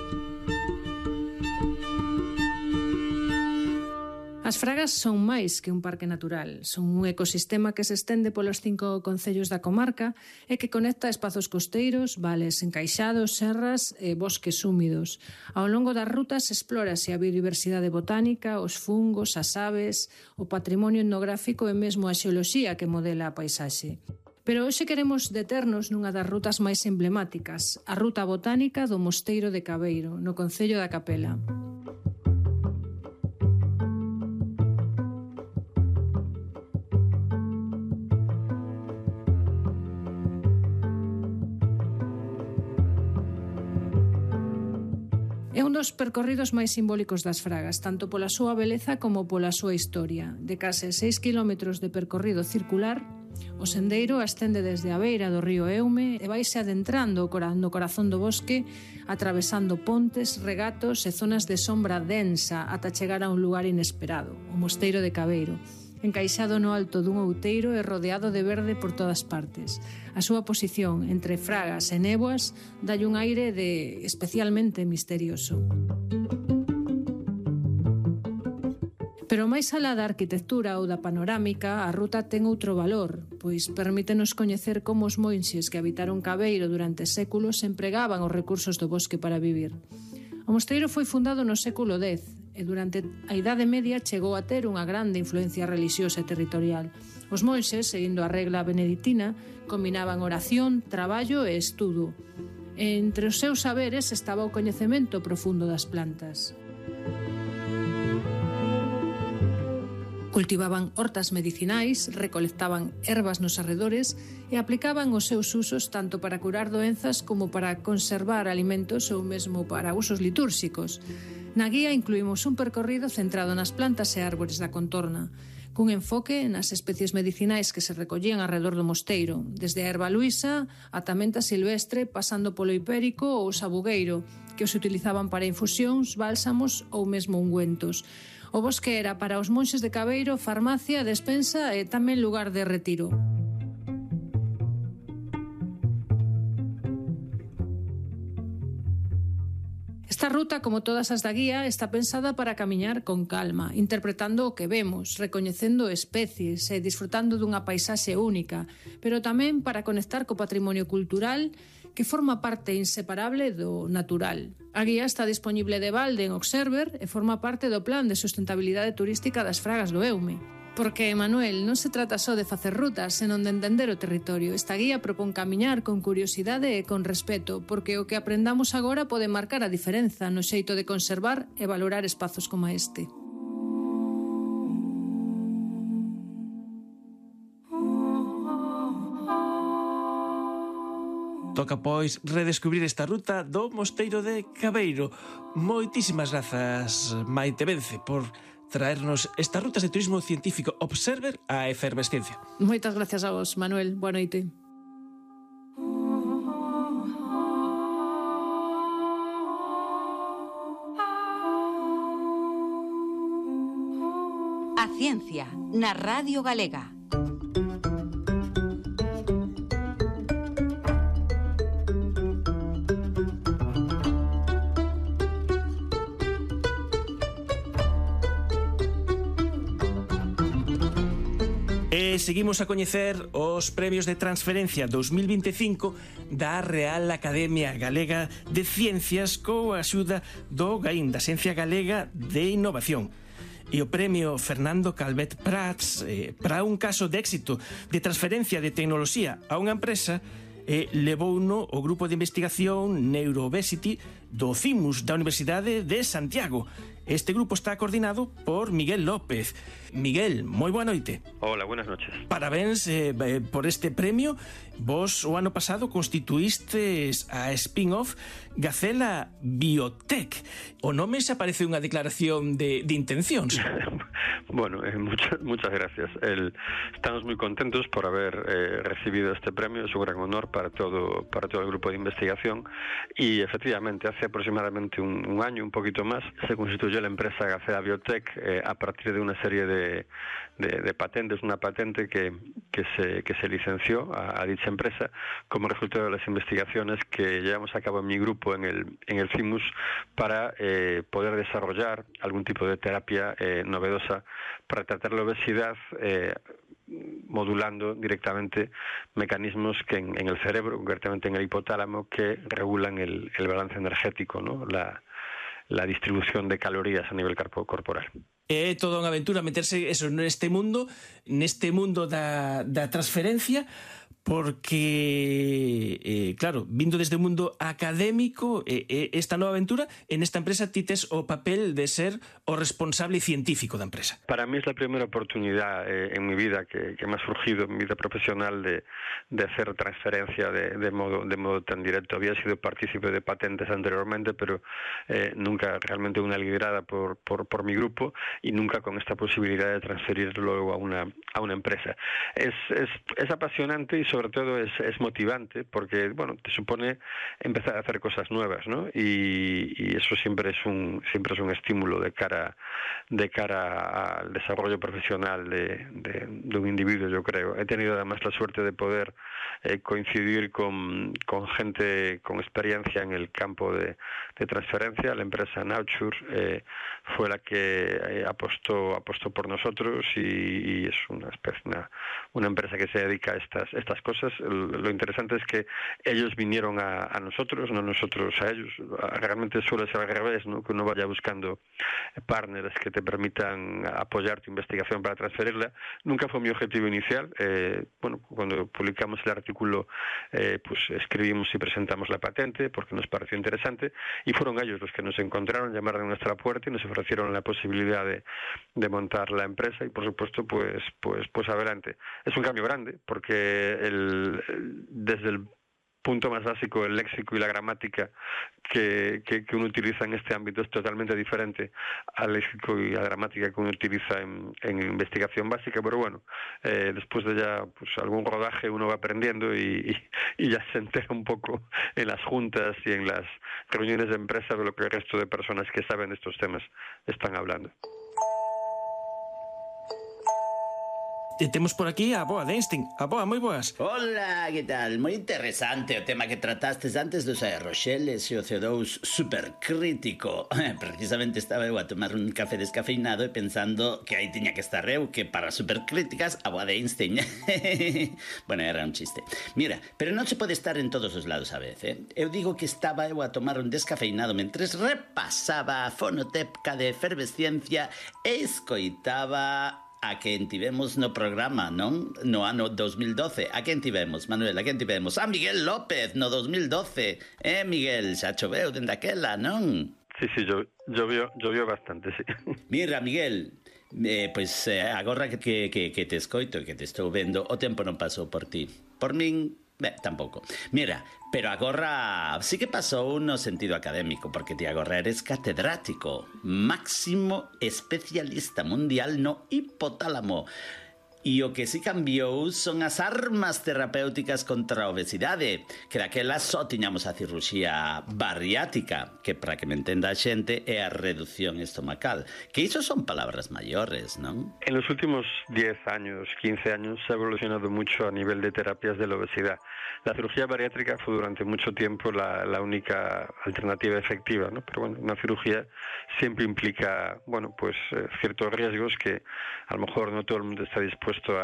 As Fragas son máis que un parque natural, son un ecosistema que se estende polos cinco concellos da comarca e que conecta espazos costeiros, vales encaixados, serras e bosques húmidos. Ao longo das rutas explórase a biodiversidade botánica, os fungos, as aves, o patrimonio etnográfico e mesmo a xeoloxía que modela a paisaxe. Pero hoxe queremos deternos nunha das rutas máis emblemáticas, a Ruta Botánica do Mosteiro de Cabeiro, no concello da Capela. É un dos percorridos máis simbólicos das Fragas, tanto pola súa beleza como pola súa historia. De case seis kilómetros de percorrido circular, o sendeiro ascende desde a beira do río Eume e vaise adentrando no corazón do bosque, atravesando pontes, regatos e zonas de sombra densa ata chegar a un lugar inesperado, o Mosteiro de Cabeiro, encaixado no alto dun outeiro e rodeado de verde por todas partes. A súa posición entre Fragas e néboas dalle un aire de especialmente misterioso. Pero máis alá da arquitectura ou da panorámica, a ruta ten outro valor, pois permítenos coñecer como os monxes que habitaron Cabeiro durante séculos empregaban os recursos do bosque para vivir. O mosteiro foi fundado no século dez e durante a Idade Media chegou a ter unha grande influencia relixiosa e territorial. Os monxes, seguindo a regla beneditina, combinaban oración, traballo e estudo. Entre os seus saberes estaba o coñecemento profundo das plantas. Cultivaban hortas medicinais, recolectaban ervas nos arredores e aplicaban os seus usos tanto para curar doenzas como para conservar alimentos ou mesmo para usos litúrxicos. Na guía incluímos un percorrido centrado nas plantas e árbores da contorna, cun enfoque nas especies medicinais que se recollían arredor do mosteiro, desde a erva luisa ata menta silvestre, pasando polo hipérico ou sabugueiro, que os utilizaban para infusións, bálsamos ou mesmo ungüentos. O bosque era para os monxes de Cabeiro farmacia, despensa e tamén lugar de retiro. Esta ruta, como todas as da guía, está pensada para camiñar con calma, interpretando o que vemos, recoñecendo especies e disfrutando dunha paisaxe única, pero tamén para conectar co patrimonio cultural que forma parte inseparable do natural. A guía está disponible de balde en Observer e forma parte do plan de sustentabilidade turística das Fragas do Eume. Porque, Manuel, non se trata só de facer rutas, senón de entender o territorio. Esta guía propón camiñar con curiosidade e con respeto, porque o que aprendamos agora pode marcar a diferenza no xeito de conservar e valorar espazos como este. Toca, pois, redescubrir esta ruta do Mosteiro de Cabeiro. Moitísimas grazas, Maite Vence, por traernos estas rutas de turismo científico Observer a Efervesciencia. Moitas gracias a vos, Manuel. Boa noite. A ciencia na Radio Galega. E seguimos a coñecer os premios de transferencia dos mil vinte e cinco da Real Academia Galega de Ciencias coa axuda do GAIN, da Xencia Galega de Innovación. E o premio Fernando Calvet Prats eh, para un caso de éxito de transferencia de tecnoloxía a unha empresa eh, levouno o grupo de investigación Neuroobesity do CIMUS da Universidade de Santiago. Este grupo está coordinado por Miguel López. Miguel, moi boa noite. Hola, buenas noches. Parabéns eh, por este premio. Vos o ano pasado constituístes a spin-off Gacela Biotech. O nome se aparece unha declaración de, de intencións. Bueno, eh, muchas, muchas gracias. El, estamos muy contentos por haber eh, recibido este premio. Es un gran honor para todo, para todo el grupo de investigación. Y efectivamente, hace aproximadamente un, un año, un poquito más, se constituyó la empresa Gacela Biotech eh, a partir de una serie de, de, de patentes, una patente que, que, se, que se licenció a, a dicha empresa como resultado de las investigaciones que llevamos a cabo en mi grupo en el, en el CIMUS para eh, poder desarrollar algún tipo de terapia eh, novedosa para tratar la obesidad eh, modulando directamente mecanismos que en, en el cerebro, concretamente en el hipotálamo, que regulan el, el balance energético, ¿no? la, la distribución de calorías a nivel corporal. É toda unha aventura meterse eso neste mundo, neste mundo da, da transferencia, porque, eh, claro, vindo desde o mundo académico, eh, eh, esta nova aventura, en esta empresa ti tes o papel de ser o responsable científico da empresa. Para mí es la primera oportunidad eh, en mi vida que, que me ha surgido, en mi vida profesional, de, de hacer transferencia de, de, modo, de modo tan directo. Había sido partícipe de patentes anteriormente, pero eh, nunca realmente una liderada por, por, por mi grupo y nunca con esta posibilidad de transferirlo luego a una, a una empresa. Es, es, es apasionante y sobre todo es, es motivante porque, bueno, te supone empezar a hacer cosas nuevas, ¿no? Y, y eso siempre es un siempre es un estímulo de cara de cara al desarrollo profesional de, de, de un individuo, yo creo. He tenido además la suerte de poder eh, coincidir con, con gente con experiencia en el campo de, de transferencia. La empresa Nature eh, fue la que eh, apostó apostó por nosotros y, y es una especie una, una empresa que se dedica a estas estas cosas. Lo interesante es que ellos vinieron a, a nosotros, no nosotros a ellos. Realmente suele ser al revés, ¿no? Que uno vaya buscando partners que te permitan apoyar tu investigación para transferirla. Nunca fue mi objetivo inicial. Eh, bueno, cuando publicamos el artículo, eh, pues escribimos y presentamos la patente porque nos pareció interesante y fueron ellos los que nos encontraron, llamaron a nuestra puerta y nos ofrecieron la posibilidad de, de montar la empresa y por supuesto pues pues pues adelante. Es un cambio grande porque el, el, desde el punto más básico, el léxico y la gramática que, que, que uno utiliza en este ámbito es totalmente diferente al léxico y la gramática que uno utiliza en, en investigación básica, pero bueno, eh, después de ya pues algún rodaje uno va aprendiendo y, y, y ya se entera un poco en las juntas y en las reuniones de empresa de lo que el resto de personas que saben de estos temas están hablando. E temos por aquí a Boa de Einstein. A Boa, moi boas. Hola, que tal? Moi interesante o tema que tratastes antes dos aeroxeles e o C O dous supercrítico. Precisamente estaba eu a tomar un café descafeinado e pensando que aí tiña que estar eu, que para supercríticas a Boa de Einstein. Bueno, era un chiste. Mira, pero non se pode estar en todos os lados a vez, eh? Eu digo que estaba eu a tomar un descafeinado mentres repasaba a fonoteca de efervesciencia e escoitaba a quen tivemos no programa, non? No ano dos mil doce. A quen tivemos, Manuel? A quen tivemos? A Miguel López no dos mil doce. Eh, Miguel, xa choveu dende aquela, non? Sí, sí, llovió, llovió bastante, sí. Mira, Miguel, eh, pois pues, eh, agora que, que, que te escoito e que te estou vendo, o tempo non pasou por ti. Por min, ben, tampouco. Mira, pero agora sí que pasou no sentido académico, porque ti agora eres catedrático, máximo especialista mundial no hipotálamo. E o que si cambiou son as armas terapéuticas contra a obesidade, que daquela só tiñamos a cirurxía bariátrica, que para que me entenda a xente é a reducción estomacal, que iso son palabras maiores, non? En los últimos diez años, quince años, se ha evolucionado mucho a nivel de terapias de la obesidad. La cirugía bariátrica fue durante mucho tiempo la, la única alternativa efectiva, ¿no? Pero bueno, una cirugía siempre implica, bueno, pues eh, ciertos riesgos que a lo mejor no todo el mundo está dispuesto a,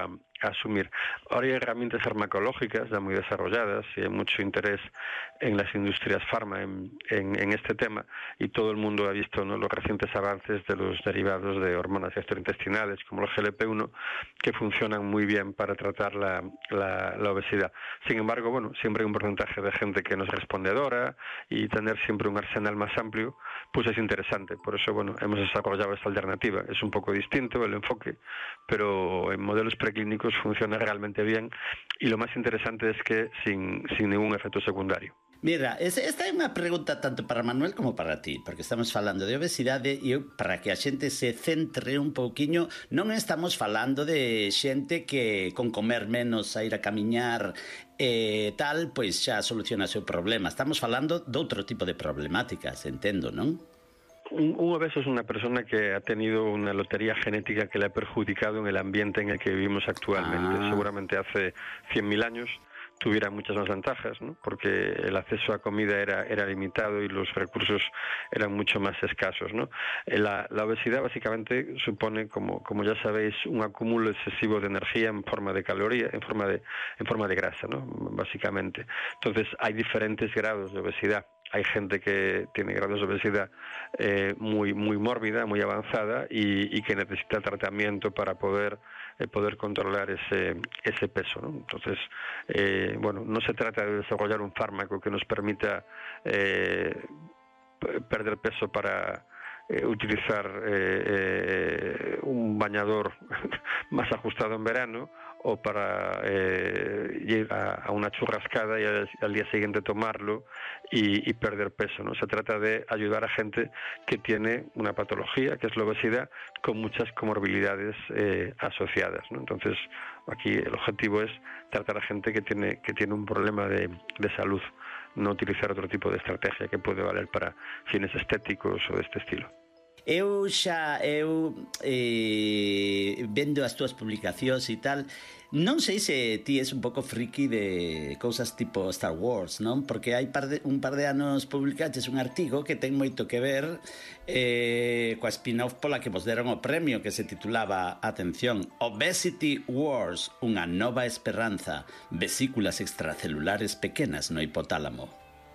a asumir. Ahora hay herramientas farmacológicas ya muy desarrolladas y hay mucho interés en las industrias farma en, en, en este tema, y todo el mundo ha visto, ¿no?, los recientes avances de los derivados de hormonas gastrointestinales como el G L P uno, que funcionan muy bien para tratar la, la, la obesidad. Sin embargo, bueno, siempre hay un porcentaje de gente que no es respondedora, y tener siempre un arsenal más amplio pues es interesante. Por eso, bueno, hemos desarrollado esta alternativa. Es un poco distinto el enfoque, pero en modelos preclínicos funciona realmente bien, y lo más interesante es que sin, sin ningún efecto secundario. Mira, esta é unha pregunta tanto para Manuel como para ti, porque estamos falando de obesidade e para que a xente se centre un pouquiño, non estamos falando de xente que con comer menos, a ir a camiñar e eh, tal, pois xa soluciona o seu problema. Estamos falando de outro tipo de problemáticas, entendo, non? Un, un obeso es una persona que ha tenido una lotería genética que le ha perjudicado en el ambiente en el que vivimos actualmente. Ah. Seguramente hace cien mil años tuviera muchas más ventajas, ¿no?, porque el acceso a comida era, era limitado y los recursos eran mucho más escasos, ¿no? La, la obesidad básicamente supone, como, como ya sabéis, un acúmulo excesivo de energía en forma de caloría, en forma de, en forma de grasa, ¿no?, básicamente. Entonces hay diferentes grados de obesidad. Hay gente que tiene grados de obesidad eh, muy, muy mórbida, muy avanzada, y, y que necesita tratamiento para poder, eh, poder controlar ese, ese peso, ¿no? Entonces, eh, bueno, no se trata de desarrollar un fármaco que nos permita eh, perder peso para eh, utilizar eh, eh, un bañador más ajustado en verano, o para eh, ir a, a una churrascada y al, al día siguiente tomarlo y, y perder peso, ¿no? Se trata de ayudar a gente que tiene una patología, que es la obesidad, con muchas comorbilidades eh, asociadas, ¿no? Entonces, aquí el objetivo es tratar a gente que tiene, que tiene un problema de, de salud, no utilizar otro tipo de estrategia que puede valer para fines estéticos o de este estilo. Eu xa, eu eh, vendo as túas publicacións e tal, non sei se ti és un pouco friki de cousas tipo Star Wars, non? Porque hai par de, un par de anos publicaches un artigo que ten moito que ver eh, coa spin-off pola que vos deron o premio, que se titulaba, atención, Obesity Wars, unha nova esperanza, vesículas extracelulares pequenas no hipotálamo.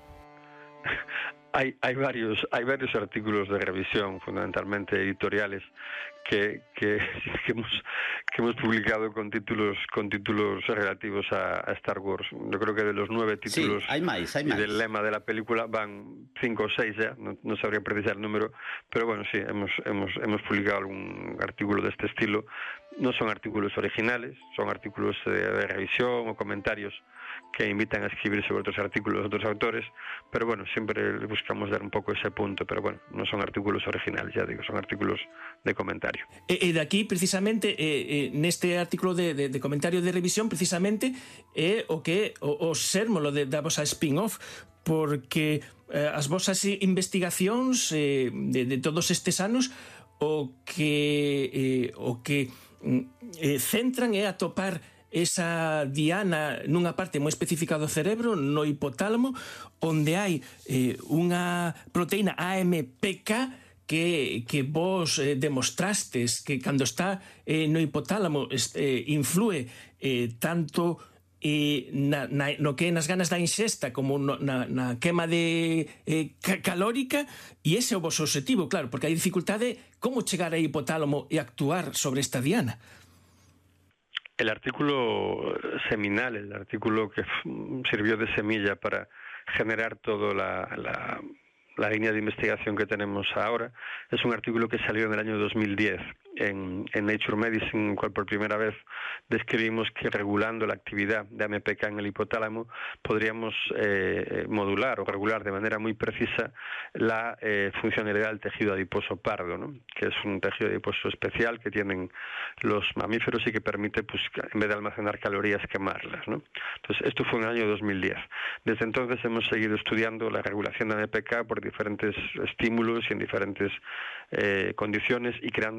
Hay, hay, varios, hay varios artículos de revisión, fundamentalmente editoriales, que, que, que, hemos, que hemos publicado con títulos con títulos relativos a, a Star Wars. Yo creo que de los nueve títulos sí, hay más, hay y más. del lema de la película van cinco o seis ya, no, no sabría precisar el número, pero bueno, sí, hemos, hemos, hemos publicado algún artículo de este estilo. No son artículos originales, son artículos de, de revisión o comentarios que invitan a escribir sobre otros artículos de otros autores, pero bueno, siempre buscamos dar un pouco ese punto, pero bueno, non son artículos originales, ya digo, son artículos de comentario. E, e daqui, precisamente, eh, eh, neste artículo de, de, de comentario de revisión, precisamente, é o que o, o sérmolo de, da vosa spin-off, porque eh, as vosas investigacións eh, de, de todos estes anos o que eh, o que eh, centran é atopar esa diana nunha parte moi específica do cerebro, no hipotálamo, onde hai eh, unha proteína A M P K que, que vos eh, demostrastes que cando está eh, no hipotálamo eh, influe eh, tanto eh, na, na, no que nas ganas da inxesta como no, na, na quema de eh, calórica, e ese é o vosso objetivo, claro, porque hai dificultade como chegar ao hipotálamo e actuar sobre esta diana. El artículo seminal, el artículo que sirvió de semilla para generar toda la, la, la línea de investigación que tenemos ahora, es un artículo que salió en el año dos mil diez en, en Nature Medicine, en el cual por primera vez describimos que regulando la actividad de A M P K en el hipotálamo podríamos eh, modular o regular de manera muy precisa la eh, funcionalidad del tejido adiposo pardo, ¿no?, que es un tejido adiposo especial que tienen los mamíferos y que permite, pues, en vez de almacenar calorías, quemarlas, ¿no? Entonces, esto fue en el año dos mil diez. Desde entonces hemos seguido estudiando la regulación de A M P K por diferentes estímulos y en diferentes eh, condiciones, y creando modelos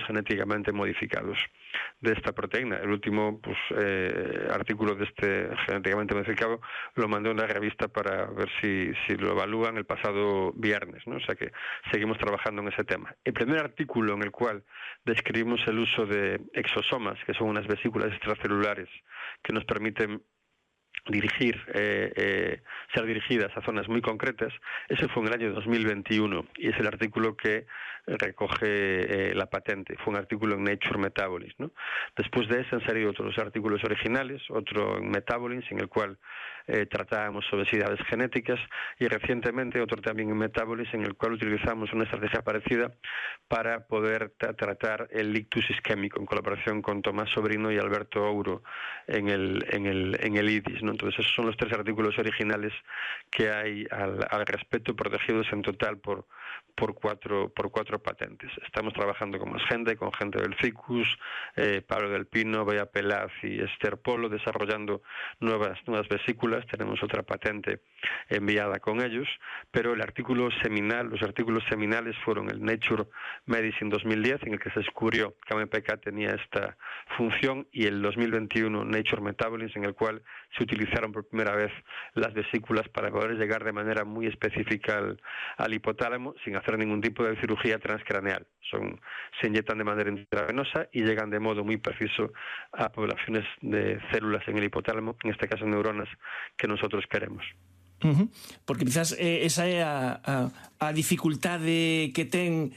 genéticamente modificados de esta proteína. El último pues, eh, artículo de este genéticamente modificado lo mandó en la revista para ver si, si lo evalúan el pasado viernes, ¿no? O sea que seguimos trabajando en ese tema. El primer artículo en el cual describimos el uso de exosomas, que son unas vesículas extracelulares que nos permiten dirigir, eh, eh, ser dirigidas a zonas muy concretas, ese fue en el año dos mil veintiuno y es el artículo que recoge eh, la patente. Fue un artículo en Nature Metabolism, ¿no? Después de ese han salido otros artículos originales, otro en Metabolism, en el cual eh, tratábamos obesidades genéticas, y recientemente otro también en Metabolism, en el cual utilizamos una estrategia parecida para poder tra tratar el ictus isquémico, en colaboración con Tomás Sobrino y Alberto Ouro en el, en el, en el I D I S, ¿no? Entonces esos son los tres artículos originales que hay al, al respecto, protegidos en total por, por, cuatro, por cuatro patentes. Estamos trabajando con más gente, con gente del CICUS, eh, Pablo del Pino, Bea Pelaz y Esther Polo, desarrollando nuevas, nuevas vesículas. Tenemos otra patente enviada con ellos, pero el artículo seminal, los artículos seminales fueron el Nature Medicine dos mil diez, en el que se descubrió que A M P K tenía esta función, y el dos mil veintiuno Nature Metabolism, en el cual se utilizaron por primera vez las vesículas para poder llegar de manera muy específica al, al hipotálamo sin hacer ningún tipo de cirugía transcraneal. Son, se inyectan de manera intravenosa y llegan de modo muy preciso a poblaciones de células en el hipotálamo, en este caso neuronas, que nosotros queremos. Uh-huh. Porque quizás eh, esa é a, a, a dificultade que ten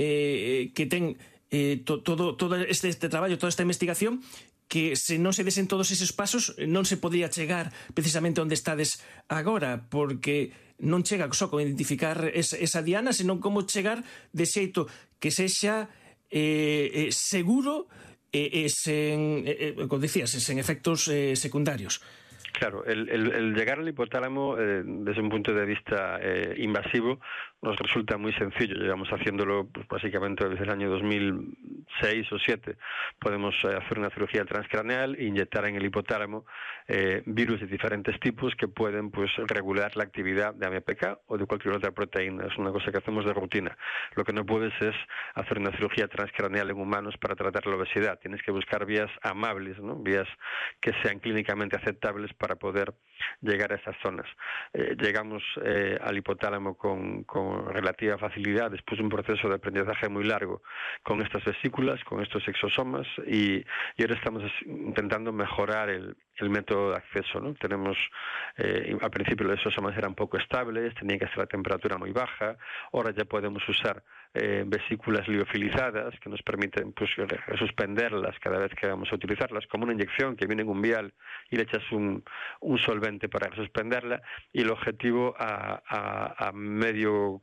eh, que ten eh, to, todo, todo este, este traballo, toda esta investigación, que se non se desen todos eses pasos non se podría chegar precisamente onde estades agora, porque non chega só con identificar esa, esa diana, senón como chegar de xeito que sexa eh, eh, seguro e eh, eh, sen, eh, como dicías, sen efectos eh, secundarios. Claro, el, el, el llegar al hipotálamo eh, desde un punto de vista eh, invasivo nos resulta muy sencillo. Llevamos haciéndolo pues, básicamente desde el año dos mil seis o dos mil siete. Podemos eh, hacer una cirugía transcraneal e inyectar en el hipotálamo eh, virus de diferentes tipos que pueden pues, regular la actividad de A M P K o de cualquier otra proteína. Es una cosa que hacemos de rutina. Lo que no puedes es hacer una cirugía transcraneal en humanos para tratar la obesidad. Tienes que buscar vías amables, ¿no? Vías que sean clínicamente aceptables para poder llegar a esas zonas. Eh, llegamos eh, al hipotálamo con, con relativa facilidad después de un proceso de aprendizaje muy largo con estas vesículas, con estos exosomas, y, y ahora estamos intentando mejorar el, el método de acceso, ¿no? Tenemos, eh, al principio los exosomas eran poco estables, tenían que estar a temperatura muy baja, ahora ya podemos usar eh, vesículas liofilizadas que nos permiten pues, suspenderlas cada vez que vamos a utilizarlas, como una inyección que viene en un vial y le echas un, un solvente para suspenderla, y el objetivo a, a, a medio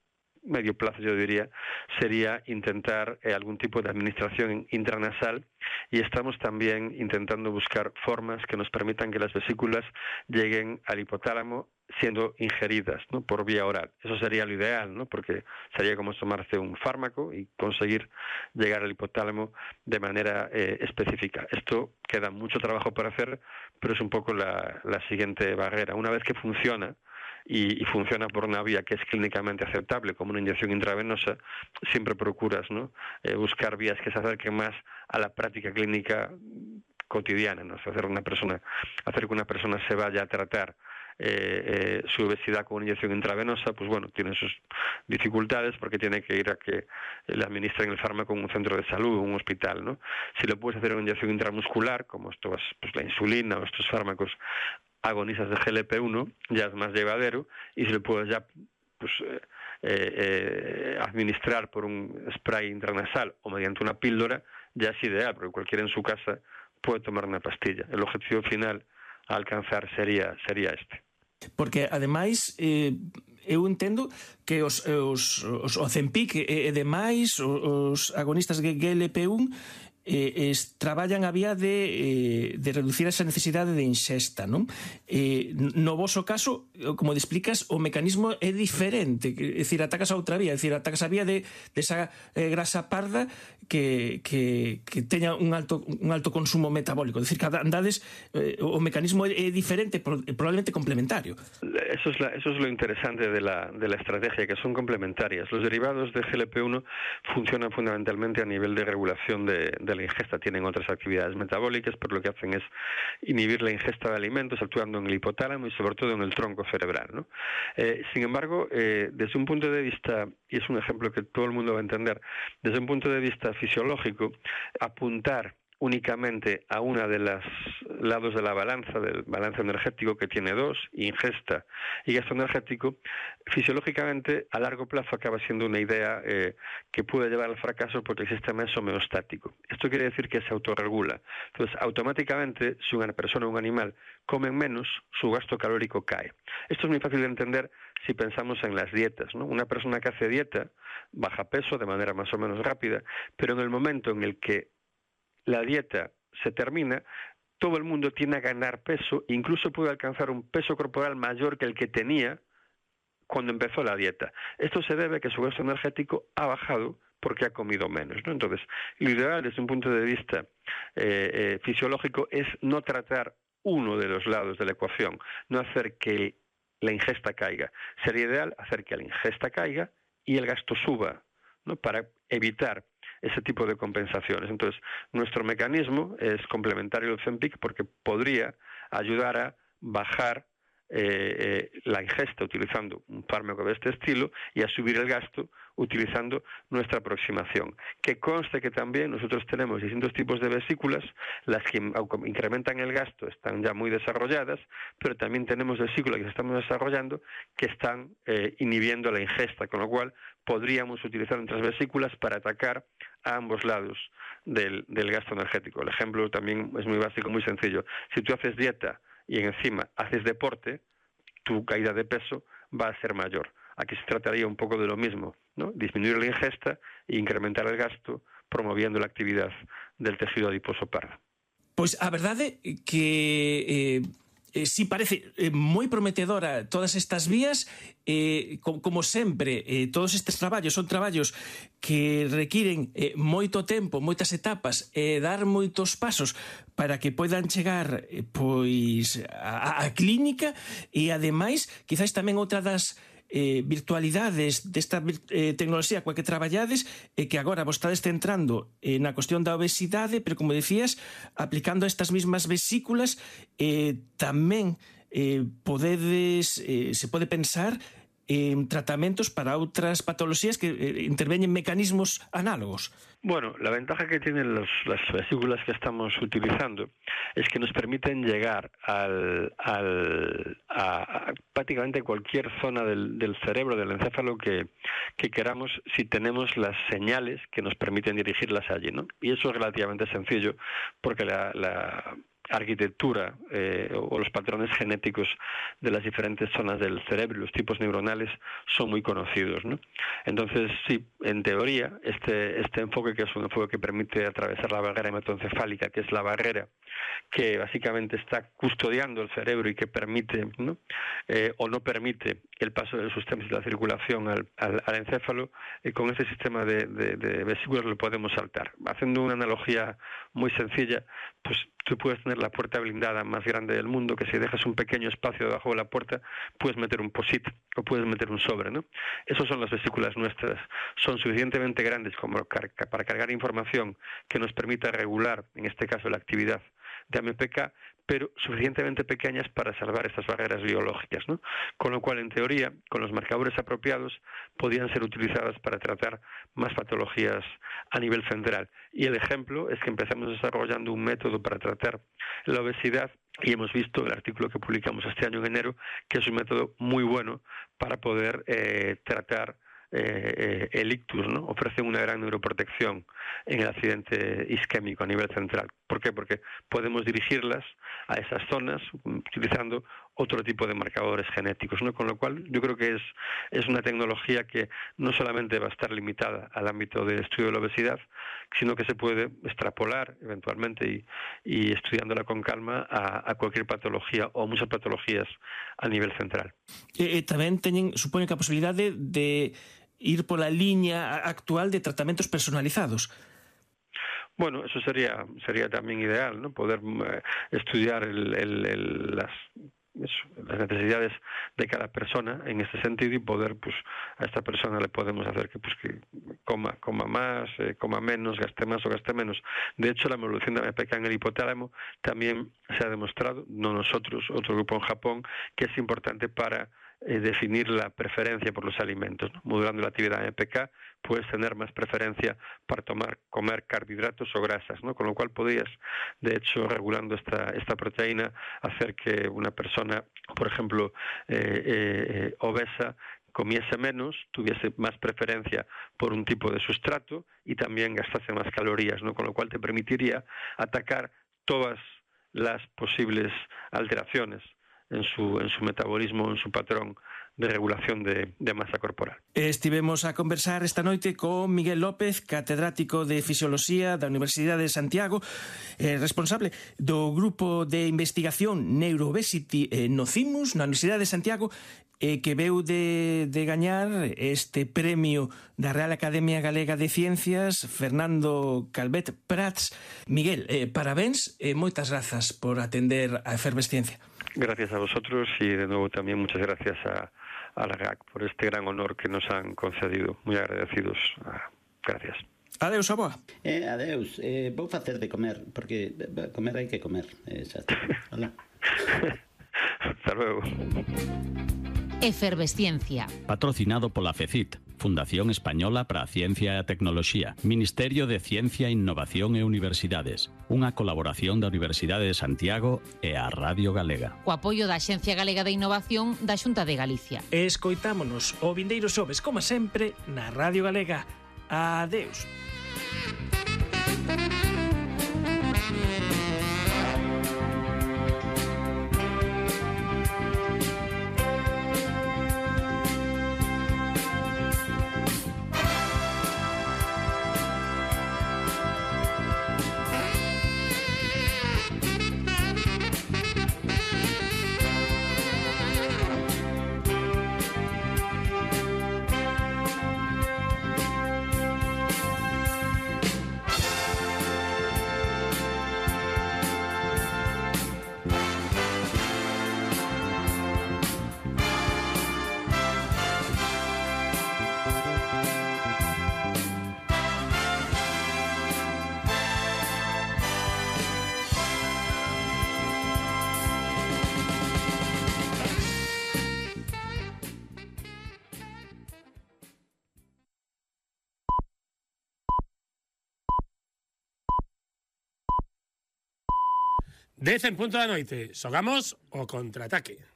medio plazo, yo diría, sería intentar eh, algún tipo de administración intranasal, y estamos también intentando buscar formas que nos permitan que las vesículas lleguen al hipotálamo siendo ingeridas, ¿no? Por vía oral. Eso sería lo ideal, ¿no? Porque sería como tomarse un fármaco y conseguir llegar al hipotálamo de manera eh, específica. Esto queda mucho trabajo para hacer, pero es un poco la, la siguiente barrera. Una vez que funciona, Y, y funciona por una vía que es clínicamente aceptable, como una inyección intravenosa, siempre procuras, ¿no? eh, buscar vías que se acerquen más a la práctica clínica cotidiana, ¿no? Hacer una persona, hacer que una persona se vaya a tratar eh, eh, su obesidad con una inyección intravenosa, pues bueno, tiene sus dificultades porque tiene que ir a que le administren el fármaco en un centro de salud, en un hospital, ¿no? Si lo puedes hacer en una inyección intramuscular, como esto es pues, la insulina o estos fármacos agonistas de G L P uno, ya es más llevadero, y se le puede ya pues, eh, eh, administrar por un spray intranasal o mediante una píldora, ya es ideal, porque cualquiera en su casa puede tomar una pastilla. El objetivo final a alcanzar sería, sería este. Porque, ademais, eh, eu entendo que os, os, os Ozempic e demais, os agonistas de G L P uno, eh, es, traballan a vía de, eh, de reducir esa necesidade de inxesta, non? Eh, no voso caso, como te explicas, o mecanismo é diferente, é dicir, atacas a outra vía, é dicir, atacas a vía de, de esa eh, grasa parda que, que, que teña un alto, un alto consumo metabólico, é dicir, que andades, eh, o mecanismo é, é diferente, probablemente complementario. Eso es, la, eso es lo interesante de la, de la estrategia, que son complementarias. Los derivados de G L P uno funcionan fundamentalmente a nivel de regulación de, de la ingesta, tienen otras actividades metabólicas, pero lo que hacen es inhibir la ingesta de alimentos actuando en el hipotálamo y sobre todo en el tronco cerebral, ¿no? Eh, sin embargo, eh, desde un punto de vista, y es un ejemplo que todo el mundo va a entender, desde un punto de vista fisiológico, apuntar únicamente a una de los lados de la balanza, del balance energético, que tiene dos, ingesta y gasto energético, fisiológicamente a largo plazo acaba siendo una idea eh, que puede llevar al fracaso porque el sistema es homeostático. Esto quiere decir que se autorregula. Entonces, automáticamente, si una persona o un animal comen menos, su gasto calórico cae. Esto es muy fácil de entender si pensamos en las dietas, ¿no? Una persona que hace dieta baja peso de manera más o menos rápida, pero en el momento en el que la dieta se termina, todo el mundo tiene a ganar peso, incluso puede alcanzar un peso corporal mayor que el que tenía cuando empezó la dieta. Esto se debe a que su gasto energético ha bajado porque ha comido menos, ¿no? Entonces, lo ideal desde un punto de vista eh, eh, fisiológico es no tratar uno de los lados de la ecuación, no hacer que la ingesta caiga. Sería ideal hacer que la ingesta caiga y el gasto suba, ¿no? Para evitar ese tipo de compensaciones. Entonces, nuestro mecanismo es complementario al Ozempic porque podría ayudar a bajar eh, eh, la ingesta utilizando un fármaco de este estilo y a subir el gasto utilizando nuestra aproximación. Que conste que también nosotros tenemos distintos tipos de vesículas, las que incrementan el gasto están ya muy desarrolladas, pero también tenemos vesículas que estamos desarrollando que están eh, inhibiendo la ingesta, con lo cual podríamos utilizar nuestras vesículas para atacar a ambos lados del, del gasto energético. El ejemplo también es muy básico, muy sencillo. Si tú haces dieta y encima haces deporte, tu caída de peso va a ser mayor. Aquí se trataría un pouco de lo mismo, ¿no? Disminuir la ingesta e incrementar el gasto promoviendo la actividad del tejido adiposo pardo. Pois a verdade que eh, eh, si parece eh, moi prometedora todas estas vías, eh, como, como sempre, eh, todos estes traballos son traballos que requiren eh, moito tempo, moitas etapas, e eh, dar moitos pasos para que poidan chegar eh, pois a, a clínica, e ademais, quizás tamén outra das Eh, virtualidades desta eh, tecnoloxía coa que traballades e eh, que agora vos estades centrando eh, na cuestión da obesidade, pero como decías, aplicando estas mismas vesículas, eh, tamén eh, podedes, eh, se pode pensar en tratamentos para outras patologías que eh, interveñen mecanismos análogos. Bueno, la ventaja que tienen los, las vesículas que estamos utilizando es que nos permiten llegar al, al, a, a prácticamente cualquier zona del, del cerebro, del encéfalo que, que queramos, si tenemos las señales que nos permiten dirigirlas allí, ¿no? Y eso es relativamente sencillo porque la, la arquitectura eh, o los patrones genéticos de las diferentes zonas del cerebro y los tipos neuronales son muy conocidos, ¿no? Entonces, sí, en teoría, este, este enfoque, que es un enfoque que permite atravesar la barrera hematoencefálica, que es la barrera que básicamente está custodiando el cerebro y que permite, ¿no? Eh, o no permite el paso de los sistemas de la circulación al, al, al encéfalo, eh, con este sistema de, de, de vesículas lo podemos saltar. Haciendo una analogía muy sencilla, pues tú puedes tener la puerta blindada más grande del mundo, que si dejas un pequeño espacio debajo de la puerta, puedes meter un posit o puedes meter un sobre, ¿no? Esas son las vesículas nuestras. Son suficientemente grandes como para cargar información que nos permita regular, en este caso, la actividad de A M P K, pero suficientemente pequeñas para salvar estas barreras biológicas, ¿no? Con lo cual, en teoría, con los marcadores apropiados, podían ser utilizadas para tratar más patologías a nivel central. Y el ejemplo es que empezamos desarrollando un método para tratar la obesidad y hemos visto el artículo que publicamos este año en enero, que es un método muy bueno para poder eh, tratar Eh, eh, el ictus, ¿no? Ofrece una gran neuroprotección en el accidente isquémico a nivel central. ¿Por qué? Porque podemos dirigirlas a esas zonas utilizando otro tipo de marcadores genéticos, ¿no? Con lo cual yo creo que es, es una tecnología que no solamente va a estar limitada al ámbito del estudio de la obesidad, sino que se puede extrapolar eventualmente y, y estudiándola con calma a, a cualquier patología ou muchas patologías a nivel central. E, e tamén teñen, supoño que a posibilidade de ir pola liña actual de tratamentos personalizados. Bueno, eso sería sería también ideal, ¿no? Poder eh, estudiar el, el, el, las Eso, las necesidades de cada persona en este sentido y poder, pues, a esta persona le podemos hacer que, pues, que coma, coma más, eh, coma menos, gaste más o gaste menos. De hecho, la modulación de A M P K en el hipotálamo también se ha demostrado, no nosotros, otro grupo en Japón, que es importante para eh, definir la preferencia por los alimentos, ¿no? Modulando la actividad A M P K puedes tener más preferencia para tomar, comer carbohidratos o grasas, ¿no? Con lo cual podrías, de hecho, regulando esta, esta proteína, hacer que una persona, por ejemplo, eh, eh, obesa, comiese menos, tuviese más preferencia por un tipo de sustrato y también gastase más calorías, ¿no? Con lo cual te permitiría atacar todas las posibles alteraciones en su, en su metabolismo, en su patrón de regulación de, de masa corporal. Estivemos a conversar esta noite con Miguel López, catedrático de Fisioloxía da Universidade de Santiago, eh, responsable do grupo de investigación Neuroobesity eh, Nocimus na Universidade de Santiago, eh, que veu de, de gañar este premio da Real Academia Galega de Ciencias, Fernando Calvet Prats. Miguel, eh, parabéns e moitas grazas por atender a Efervesciencia. Gracias a vosotros y de nuevo también muchas gracias a, a la G A C por este gran honor que nos han concedido. Muy agradecidos. Gracias. Adeus, aboa. Eh, adeus. Eh, vou facer de comer, porque comer hai que comer. Eh, xa está. Hola. Hasta luego. Efervesciencia. Patrocinado pola FECIT, Fundación Española para a Ciencia e a Tecnoloxía, Ministerio de Ciencia, Innovación e Universidades, unha colaboración da Universidade de Santiago e a Radio Galega. O apoio da Axencia Galega de Innovación da Xunta de Galicia. Escoitámonos o vindeiro xoves, como sempre, na Radio Galega. Adeus. Dez en punto da noite, xogamos o contraataque.